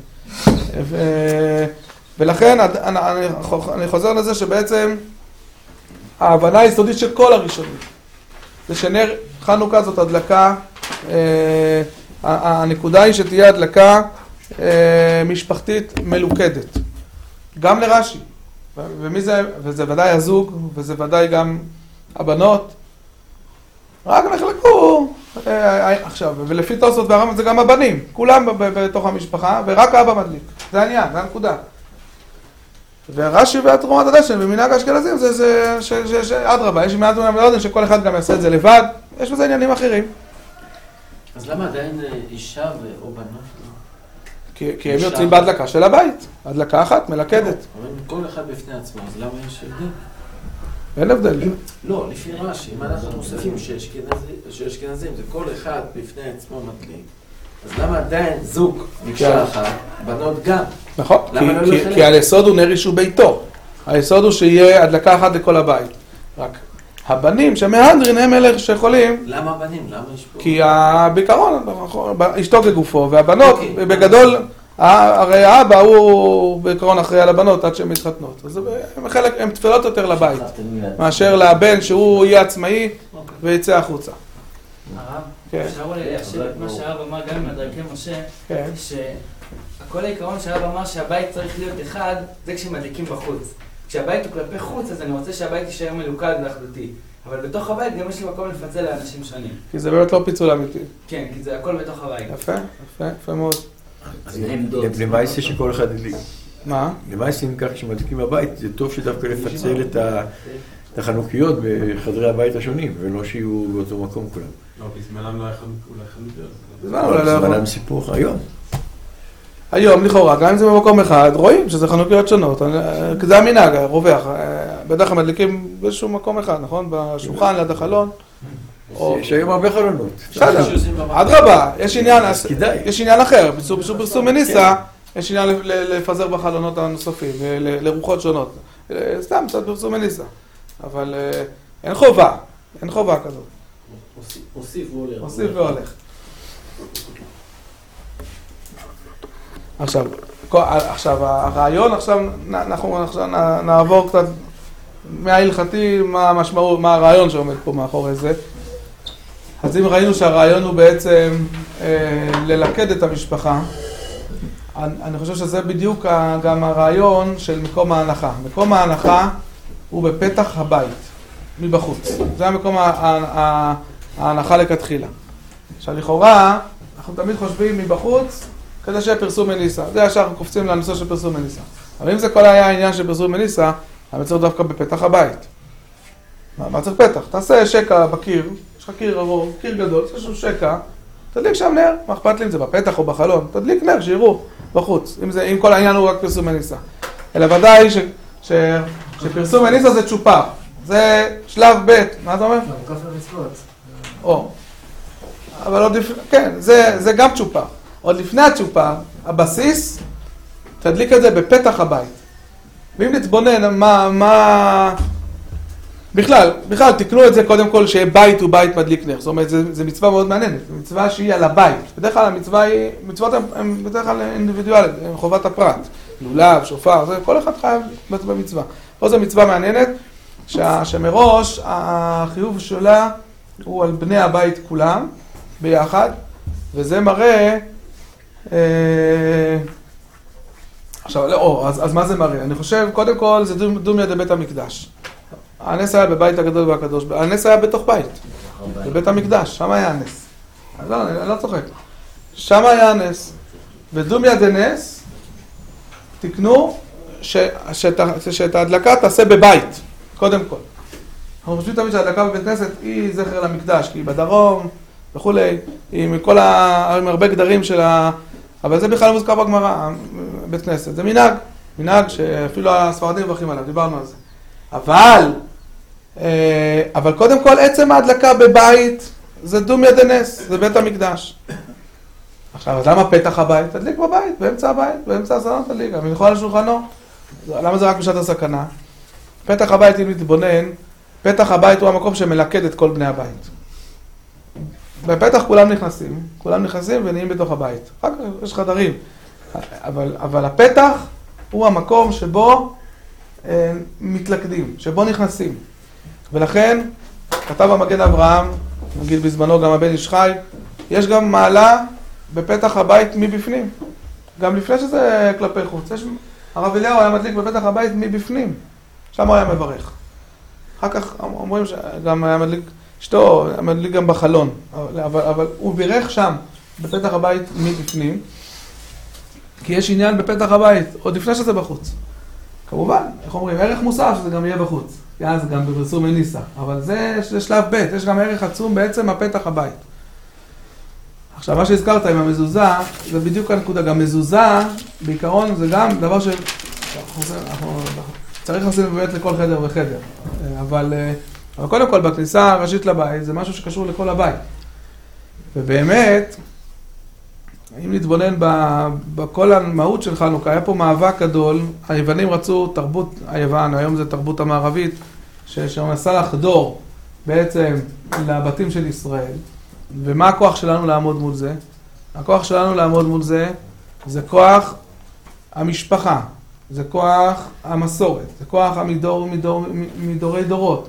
ולכן אני חוזר לזה שבעצם ההבנה היסודית של כל הראשונים זה שנר חנוכה זאת הדלקה, הנקודה היא שתהיה הדלקה משפחתית מלוכדת, גם לרש"י, וזה ודאי הזוג, וזה ודאי גם הבנות, רק נחלקו עכשיו, ולפי תוספות והרמב"ם זה גם הבנים, כולם בתוך המשפחה, ורק האבא מדליק, זה העניין, זה הנקודה. והרש"י והתרומת הדשן במנהג האשכנזים זה אדרבה, יש מעט מאוד שכל אחד גם יעשה את זה לבד, יש בזה עניינים אחרים. אז למה עדיין אישה או בנות? כי הם יוצאים בהדלקה של הבית, הדלקה אחת מלכדת. אבל כל אחד בפני עצמו, אז למה יש הבדל? אין הבדל. לא, לפי רש"י, אם אנחנו מוספים שאשכנזים זה כל אחד בפני עצמו מדליק, אז למה עדיין זוג מקשה אחת, בנות גם? נכון, כי היסוד הוא נר יישוב ביתו. היסוד הוא שיהיה הדלקה אחת לכל הבית. רק הבנים שמהדרין הם אלה שיכולים... למה הבנים? למה יש פה? כי בעיקרון, אשתו כגופו, והבנות בגדול, הרי האבא הוא בעיקרון אחראי על הבנות עד שהן מתחתנות. אז הן תפלות יותר לבית, מאשר לבן שהוא יהיה עצמאי ויצא החוצה. הרב, אפשר אולי להשאיר את מה שהרב אמר גם עם הדרכי משה, שכל העיקרון שהרב אמר שהבית צריך להיות אחד, זה כשמדליקים בחוץ. כשהבית הוא כלפי חוץ, אז אני רוצה שהבית יישאר מלוכד ואחדותי. אבל בתוך הבית גם יש לי מקום לפצל לאנשים שונים. כי זה באמת לא פיצול אמיתי. כן, כי זה הכל בתוך הבית. יפה, יפה, יפה מאוד. למעשה שכל אחד ידליק. מה? למעשה אם כך כשמדליקים בבית, זה טוב שדווקא לפצל את החנוכיות בחדרי הבית השונים, ולא שיהיו באותו מקום כולם. לא, בזמנם לא היה חנוכיות. בזמנם סיפור היום. היום לכאורה, גם אם זה במקום אחד, רואים שזה חנוכיות שונות. זה המנהג, רווח. בדרך כלל מדליקים באיזשהו מקום אחד, נכון? בשולחן, ליד החלון. יש היום הרבה חלונות. בסדר, אדרבה, יש עניין אחר. פרסום מניסה, יש עניין לפזר בחלונות הנוספים, לרוחות שונות. סתם, קצת פרסום מניסה. אבל אין חובה, אין חובה כזאת. מוסיף והולך. מוסיף והולך. עכשיו, הרעיון, אנחנו נעבור קצת מההלכתי, מה המשמעות, מה הרעיון שעומד פה מאחורי זה. אז אם ראינו שהרעיון הוא בעצם ללכד את המשפחה, אני חושב שזה בדיוק גם הרעיון של מקום ההנחה. מקום ההנחה הוא בפתח הבית, מבחוץ. זה המקום ההנחה לכתחילה. עכשיו, לכאורה, אנחנו תמיד חושבים מבחוץ, כדי שיהיה פרסום מניסה. זה ישר קופצים לנושא של פרסום מניסה. אבל אם זה כל היה העניין של פרסום מניסה, אני צריך דווקא בפתח הבית. מה צריך פתח? תעשה שקע בקיר, יש לך קיר גדול, יש לך שקע, תדליק שם נר, מה אכפת לי אם זה בפתח או בחלון, תדליק נר, שיראו בחוץ, אם כל העניין הוא רק פרסום מניסה. אלא ודאי שפרסום מניסה זה צ'ופר, זה שלב ב', מה אתה אומר? אבל עוד לפני, כן, זה גם צ'ופר. עוד לפני הצ'ופר, הבסיס, תדליק את זה בפתח הבית. ואם נתבונן, בכלל, תקנו את זה קודם כל שיהיה בית ובית מדליק נר. זאת אומרת, זה מצווה מאוד מעניינת. זו מצווה שהיא על הבית. בדרך כלל המצוות הן בדרך כלל אינדיבידואלית, הן חובת הפרט. לולב, שופר, זה כל אחד חייב במצווה. פה זו מצווה מעניינת, שמראש החיוב שלה הוא על בני הבית כולם ביחד, וזה מראה, עכשיו, לא, אז מה זה מראה? אני חושב, קודם כל, זה דומיה דבית המקדש. הנס היה בבית הגדול והקדוש, הנס היה בתוך בית, בבית המקדש, שם היה הנס. לא, אני לא צוחק. שם היה הנס. ודומיה דנס, תקנו שאת ההדלקה תעשה בבית, קודם כל. אנחנו חושבים תמיד שההדלקה בבית כנסת היא זכר למקדש, כי היא בדרום וכולי, היא עם הרבה גדרים של אבל זה בכלל לא מוזכר בגמרא, בית כנסת. זה מנהג שאפילו הספרדים מברכים עליו, דיברנו על זה. אבל קודם כל עצם ההדלקה בבית זה דומיה דנס, זה בית המקדש. עכשיו, אז למה פתח הבית? תדליק בבית, באמצע הבית, באמצע הסלון תדליק, מניחו על שולחנו. למה זה רק בשעת הסכנה? פתח הבית, אם נתבונן, פתח הבית הוא המקום שמלכד את כל בני הבית. בפתח כולם נכנסים ונהיים בתוך הבית. רק יש חדרים. אבל הפתח הוא המקום שבו מתלכדים, שבו נכנסים. ולכן, כתב המגן אברהם, נגיד בזמנו גם הבן איש חי, יש גם מעלה בפתח הבית מבפנים. גם לפני שזה כלפי חוץ. הרב אליהו היה מדליק בפתח הבית מבפנים. שם הוא היה מברך. אחר כך אומרים שגם היה מדליק, אשתו היה מדליק גם בחלון. אבל הוא בירך שם, בפתח הבית מבפנים. כי יש עניין בפתח הבית, עוד לפני שזה בחוץ. כמובן, איך אומרים, ערך מוסף שזה גם יהיה בחוץ. אז גם בפרסום מניסה. אבל זה שלב ב', יש גם ערך עצום בעצם הפתח הבית. עכשיו, מה שהזכרת עם המזוזה, זה בדיוק הנקודה. גם מזוזה, בעיקרון, זה גם דבר צריך לשים באמת לכל חדר וחדר. אבל קודם כל, בכניסה הראשית לבית, זה משהו שקשור לכל הבית. ובאמת, אם נתבונן בכל המהות של חנוכה, היה פה מאבק גדול, היוונים רצו תרבות היוון, היום זה תרבות המערבית, שמנסה לחדור בעצם לבתים של ישראל. ומה הכוח שלנו לעמוד מול זה? הכוח שלנו לעמוד מול זה, זה כוח המשפחה, זה כוח המסורת, זה כוח מדורי דורות.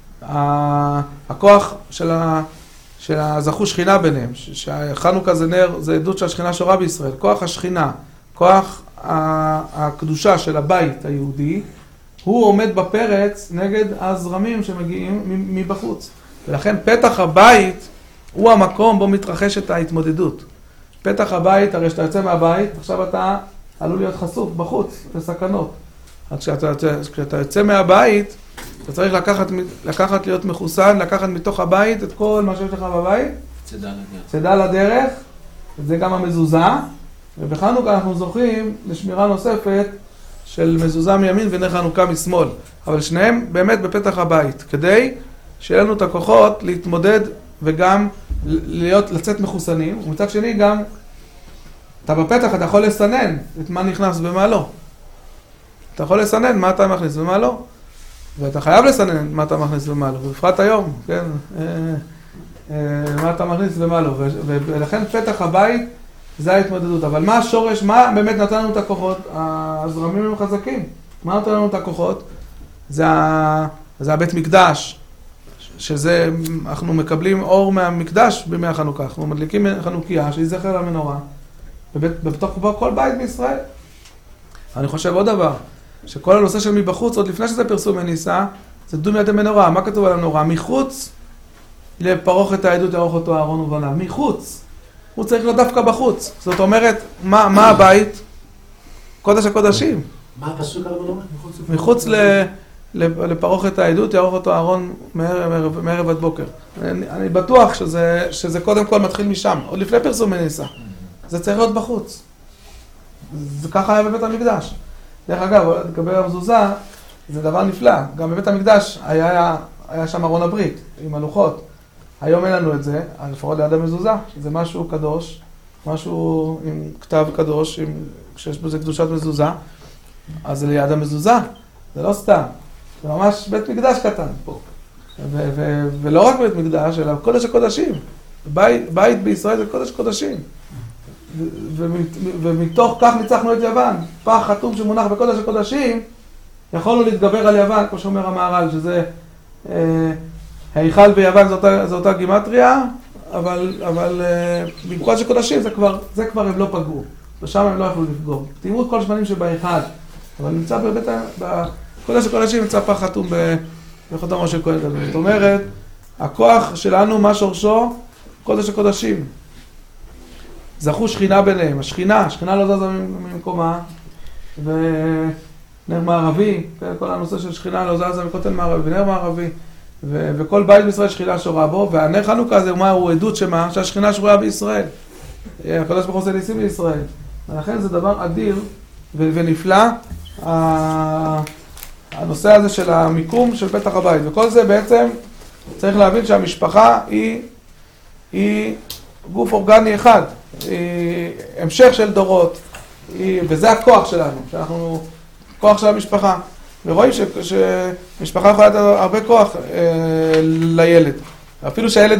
הכוח של הזכו שכינה ביניהם, שחנוכה זה נר, זה עדות שהשכינה שורה בישראל. כוח השכינה, כוח הקדושה של הבית היהודי, הוא עומד בפרץ נגד הזרמים שמגיעים מבחוץ. ולכן פתח הבית הוא המקום בו מתרחשת ההתמודדות. פתח הבית, הרי שאתה יוצא מהבית, עכשיו אתה עלול להיות חשוף בחוץ, לסכנות. כשאתה יוצא מהבית, אתה צריך לקחת להיות מחוסן, לקחת מתוך הבית את כל מה שיש לך בבית. צידה לדרך, וזה גם המזוזה. ובחנוכה אנחנו זוכים לשמירה נוספת של מזוזה מימין ונר חנוכה משמאל. אבל שניהם באמת בפתח הבית, כדי שיהיה לנו את הכוחות להתמודד וגם לצאת מחוסנים. ומצד שני גם, אתה בפתח, אתה יכול לסנן את מה נכנס ומה לא. אתה יכול לסנן מה אתה מכניס ומה לא. ואתה חייב לסנן מה אתה מכניס ומה לא. בפרט היום, כן? מה אתה מכניס ומה לא. ולכן פתח הבית זה ההתמודדות. אבל מה השורש, מה באמת נתן לנו את הכוחות? הזרמים הם חזקים. מה נתן לנו את הכוחות? זה הבית מקדש. שזה, אנחנו מקבלים אור מהמקדש בימי החנוכה. אנחנו מדליקים חנוכיה שהיא זכר למנורה. בתוך כל בית בישראל. אני חושב עוד דבר, שכל הנושא של מבחוץ, עוד לפני שזה פרסום מניסה, זה דומיה דמנורה. מה כתוב על המנורה? מחוץ לפרוך את העדות יערוך אותו אהרון ובניו. מחוץ. הוא צריך להיות דווקא בחוץ. זאת אומרת, מה הבית? קודש הקודשים. מה הפסוק על המנורה? מחוץ לפרוך את העדות יערוך אותו אהרון מערב עד בוקר. אני בטוח שזה קודם כל מתחיל משם, עוד לפני פרסום מניסה. זה צריך להיות בחוץ. זה ככה היה בבית המקדש. דרך אגב, לגבי המזוזה, זה דבר נפלא. גם בבית המקדש היה שם ארון הברית, עם הלוחות. היום אין לנו את זה, לפחות ליד המזוזה. זה משהו קדוש, משהו עם כתב קדוש, שיש בזה קדושת מזוזה. אז זה ליד המזוזה, זה לא סתם. זה ממש בית מקדש קטן פה. ולא רק בית מקדש, אלא קודש הקודשים. בית בישראל זה קודש קודשים. ומתוך כך ניצחנו את יוון. פח חתום שמונח בקודש הקודשים, יכולנו להתגבר על יוון, כמו שאומר המהר"ל, שזה היכל ביוון זו אותה גימטריה, אבל בקודש הקודשים זה כבר הם לא פגעו, ושם הם לא יכלו לפגור. תראו את כל השמנים שבהיכל, אבל נמצא בקודש הקודשים נמצא פח חתום בחותמו של כהן גדול. זאת אומרת, הכוח שלנו, מה שורשו? קודש הקודשים. זכו שכינה ביניהם, השכינה לא זזה ממקומה, ונר מערבי, כל הנושא של שכינה לא זזה מכותל מערבי, ונר מערבי, וכל בית בישראל שכינה שורה בו, והנר חנוכה הזה, הוא עדות שמה? שהשכינה שורה בישראל. הקדוש ברוך הוא עושה ניסים בישראל. ולכן זה דבר אדיר ונפלא, הנושא הזה של המיקום של פתח הבית. וכל זה בעצם צריך להבין שהמשפחה היא גוף אורגני אחד, היא המשך של דורות, וזה הכוח שלנו, כוח של המשפחה. ורואים שמשפחה יכולה לתת הרבה כוח לילד. אפילו שהילד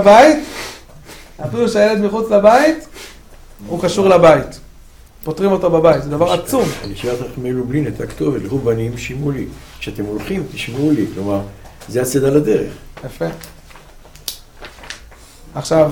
מחוץ לבית, הוא קשור לבית. פותרים אותו בבית, זה דבר עצום. אני שאלת לך מלובלין את הכתובת, לכו בנים שימו לי. כשאתם הולכים, תשמעו לי. כלומר, זה הצד על הדרך. יפה. עכשיו,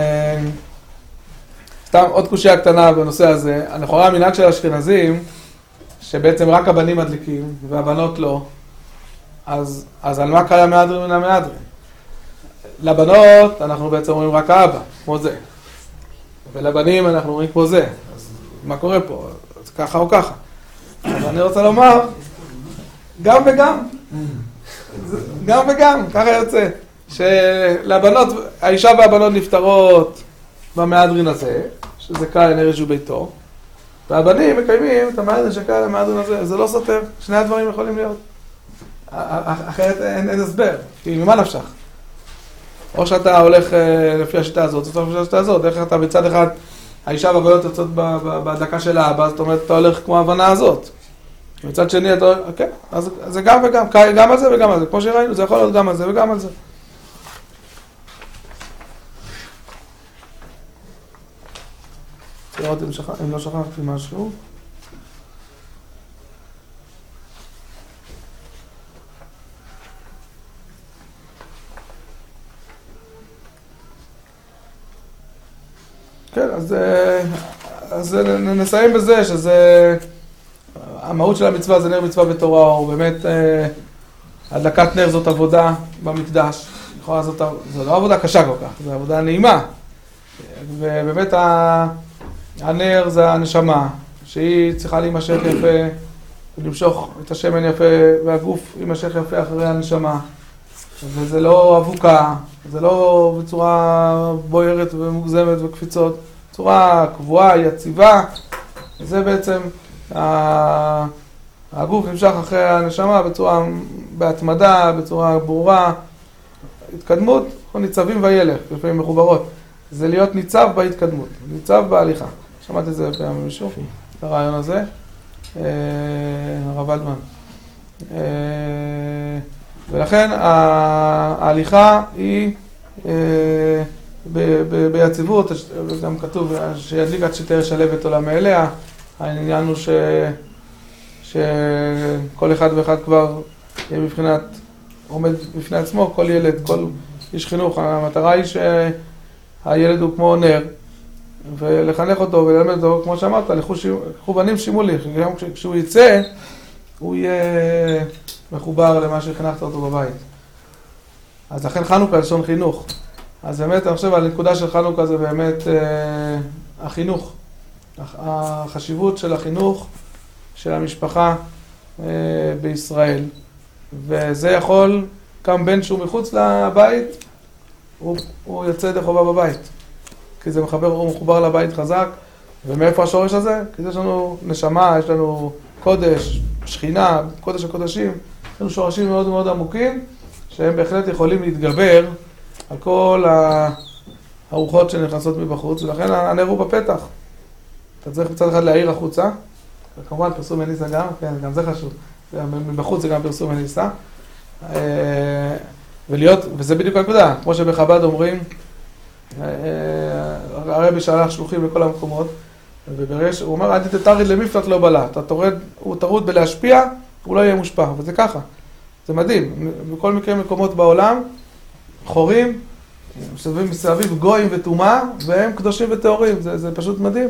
סתם עוד קושיה קטנה בנושא הזה. הנכורה המנהג של האשכנזים, שבעצם רק הבנים מדליקים, והבנות לא, אז על מה קרה מהדרין מן המהדרין? לבנות אנחנו בעצם אומרים רק האבא, כמו זה. ולבנים אנחנו אומרים כמו זה. אז מה קורה פה? אז ככה או ככה. אז אני רוצה לומר, גם וגם. גם וגם, ככה יוצא. שלבנות, האישה והבנות נפטרות במהדרין הזה, שזה קל נרש וביתו, והבנים מקיימים את המהדרין שקל למהדרין הזה. זה לא סותר, שני הדברים יכולים להיות. אחרת אין הסבר, כי ממה נפשך? או שאתה הולך לפי השיטה הזאת, זאת אומרת השיטה הזאת, איך אתה בצד אחד, האישה והבנות יוצאות בדקה של האבא, זאת אומרת, אתה הולך כמו ההבנה הזאת. מצד שני, אתה הולך, כן, אז זה גם וגם, גם על זה וגם על זה, כמו שראינו, זה יכול להיות גם על זה וגם על זה. לראות אם לא שכחתי משהו. כן, אז נסיים בזה שזה, המהות של המצווה זה נר מצווה בתורה, או באמת הדלקת נר זאת עבודה במקדש. לכאורה זו לא עבודה קשה כל כך, זו עבודה נעימה. ובאמת הנר זה הנשמה, שהיא צריכה להימשך יפה, ולמשוך את השמן יפה, והגוף יימשך יפה אחרי הנשמה. וזה לא אבוקה, זה לא בצורה בוערת ומוגזמת וקפיצות, בצורה קבועה, יציבה. זה בעצם, הגוף נמשך אחרי הנשמה בצורה, בהתמדה, בצורה ברורה. התקדמות, ניצבים וילך, לפעמים מחוברות. זה להיות ניצב בהתקדמות, ניצב בהליכה. שמעתי את זה לפעמים ממישהו, את הרעיון הזה. הרב ולדמן. ולכן ההליכה היא ביציבות, גם כתוב שידליק עד שתראה שלבת עולה מאליה. העניין הוא שכל אחד ואחד כבר יהיה מבחינת, עומד בפני עצמו, כל ילד, כל איש חינוך. המטרה היא שהילד הוא כמו נר, ולחנך אותו וללמד אותו, כמו שאמרת, לכו בנים שימו לי, גם כשהוא יצא, הוא יהיה מחובר למה שחנכת אותו בבית. אז לכן חנוכה לשון חינוך. אז באמת אני חושב על הנקודה של חנוכה זה באמת החינוך. החשיבות של החינוך של המשפחה בישראל. וזה יכול, גם בן שהוא מחוץ לבית, הוא יוצא ידי חובה בבית. כי זה מחובר לבית חזק. ומאיפה השורש הזה? כי יש לנו נשמה, יש לנו קודש, שכינה, קודש הקודשים. יש לנו שורשים מאוד מאוד עמוקים, שהם בהחלט יכולים להתגבר על כל הרוחות שנכנסות מבחוץ, ולכן הנר הוא בפתח. אתה צריך מצד אחד להעיר החוצה, וכמובן פרסום מניסה גם, כן, גם זה חשוב. מבחוץ זה גם פרסום מניסה. וזה בדיוק הנקודה, כמו שבחב"ד אומרים, הרבי שלח שלוחים לכל המקומות, הוא אומר, אל תתתרד למפלט לא בלע, אתה הוא טרוד בלהשפיע, הוא לא יהיה מושפע, וזה ככה, זה מדהים, בכל מקרה מקומות בעולם, חורים, מסביב גויים וטומאה, והם קדושים וטהורים, זה פשוט מדהים.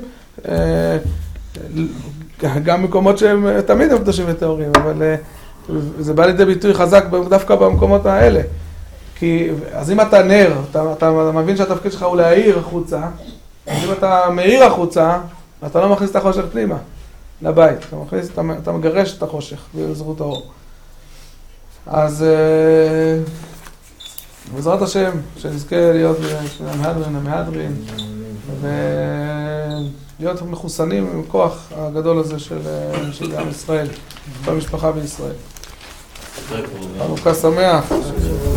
גם מקומות שהם תמיד הם קדושים וטהורים, אבל זה בא לידי ביטוי חזק דווקא במקומות האלה. אז אם אתה נר, אתה מבין שהתפקיד שלך הוא להאיר החוצה, אז אם אתה מאיר החוצה, אתה לא מכניס את החושך פנימה, לבית. אתה מגרש את החושך בזכות האור. אז בעזרת השם, שנזכה להיות המהדרין, ולהיות מחוסנים עם הכוח הגדול הזה של עם ישראל, במשפחה בישראל. חנוכה שמח.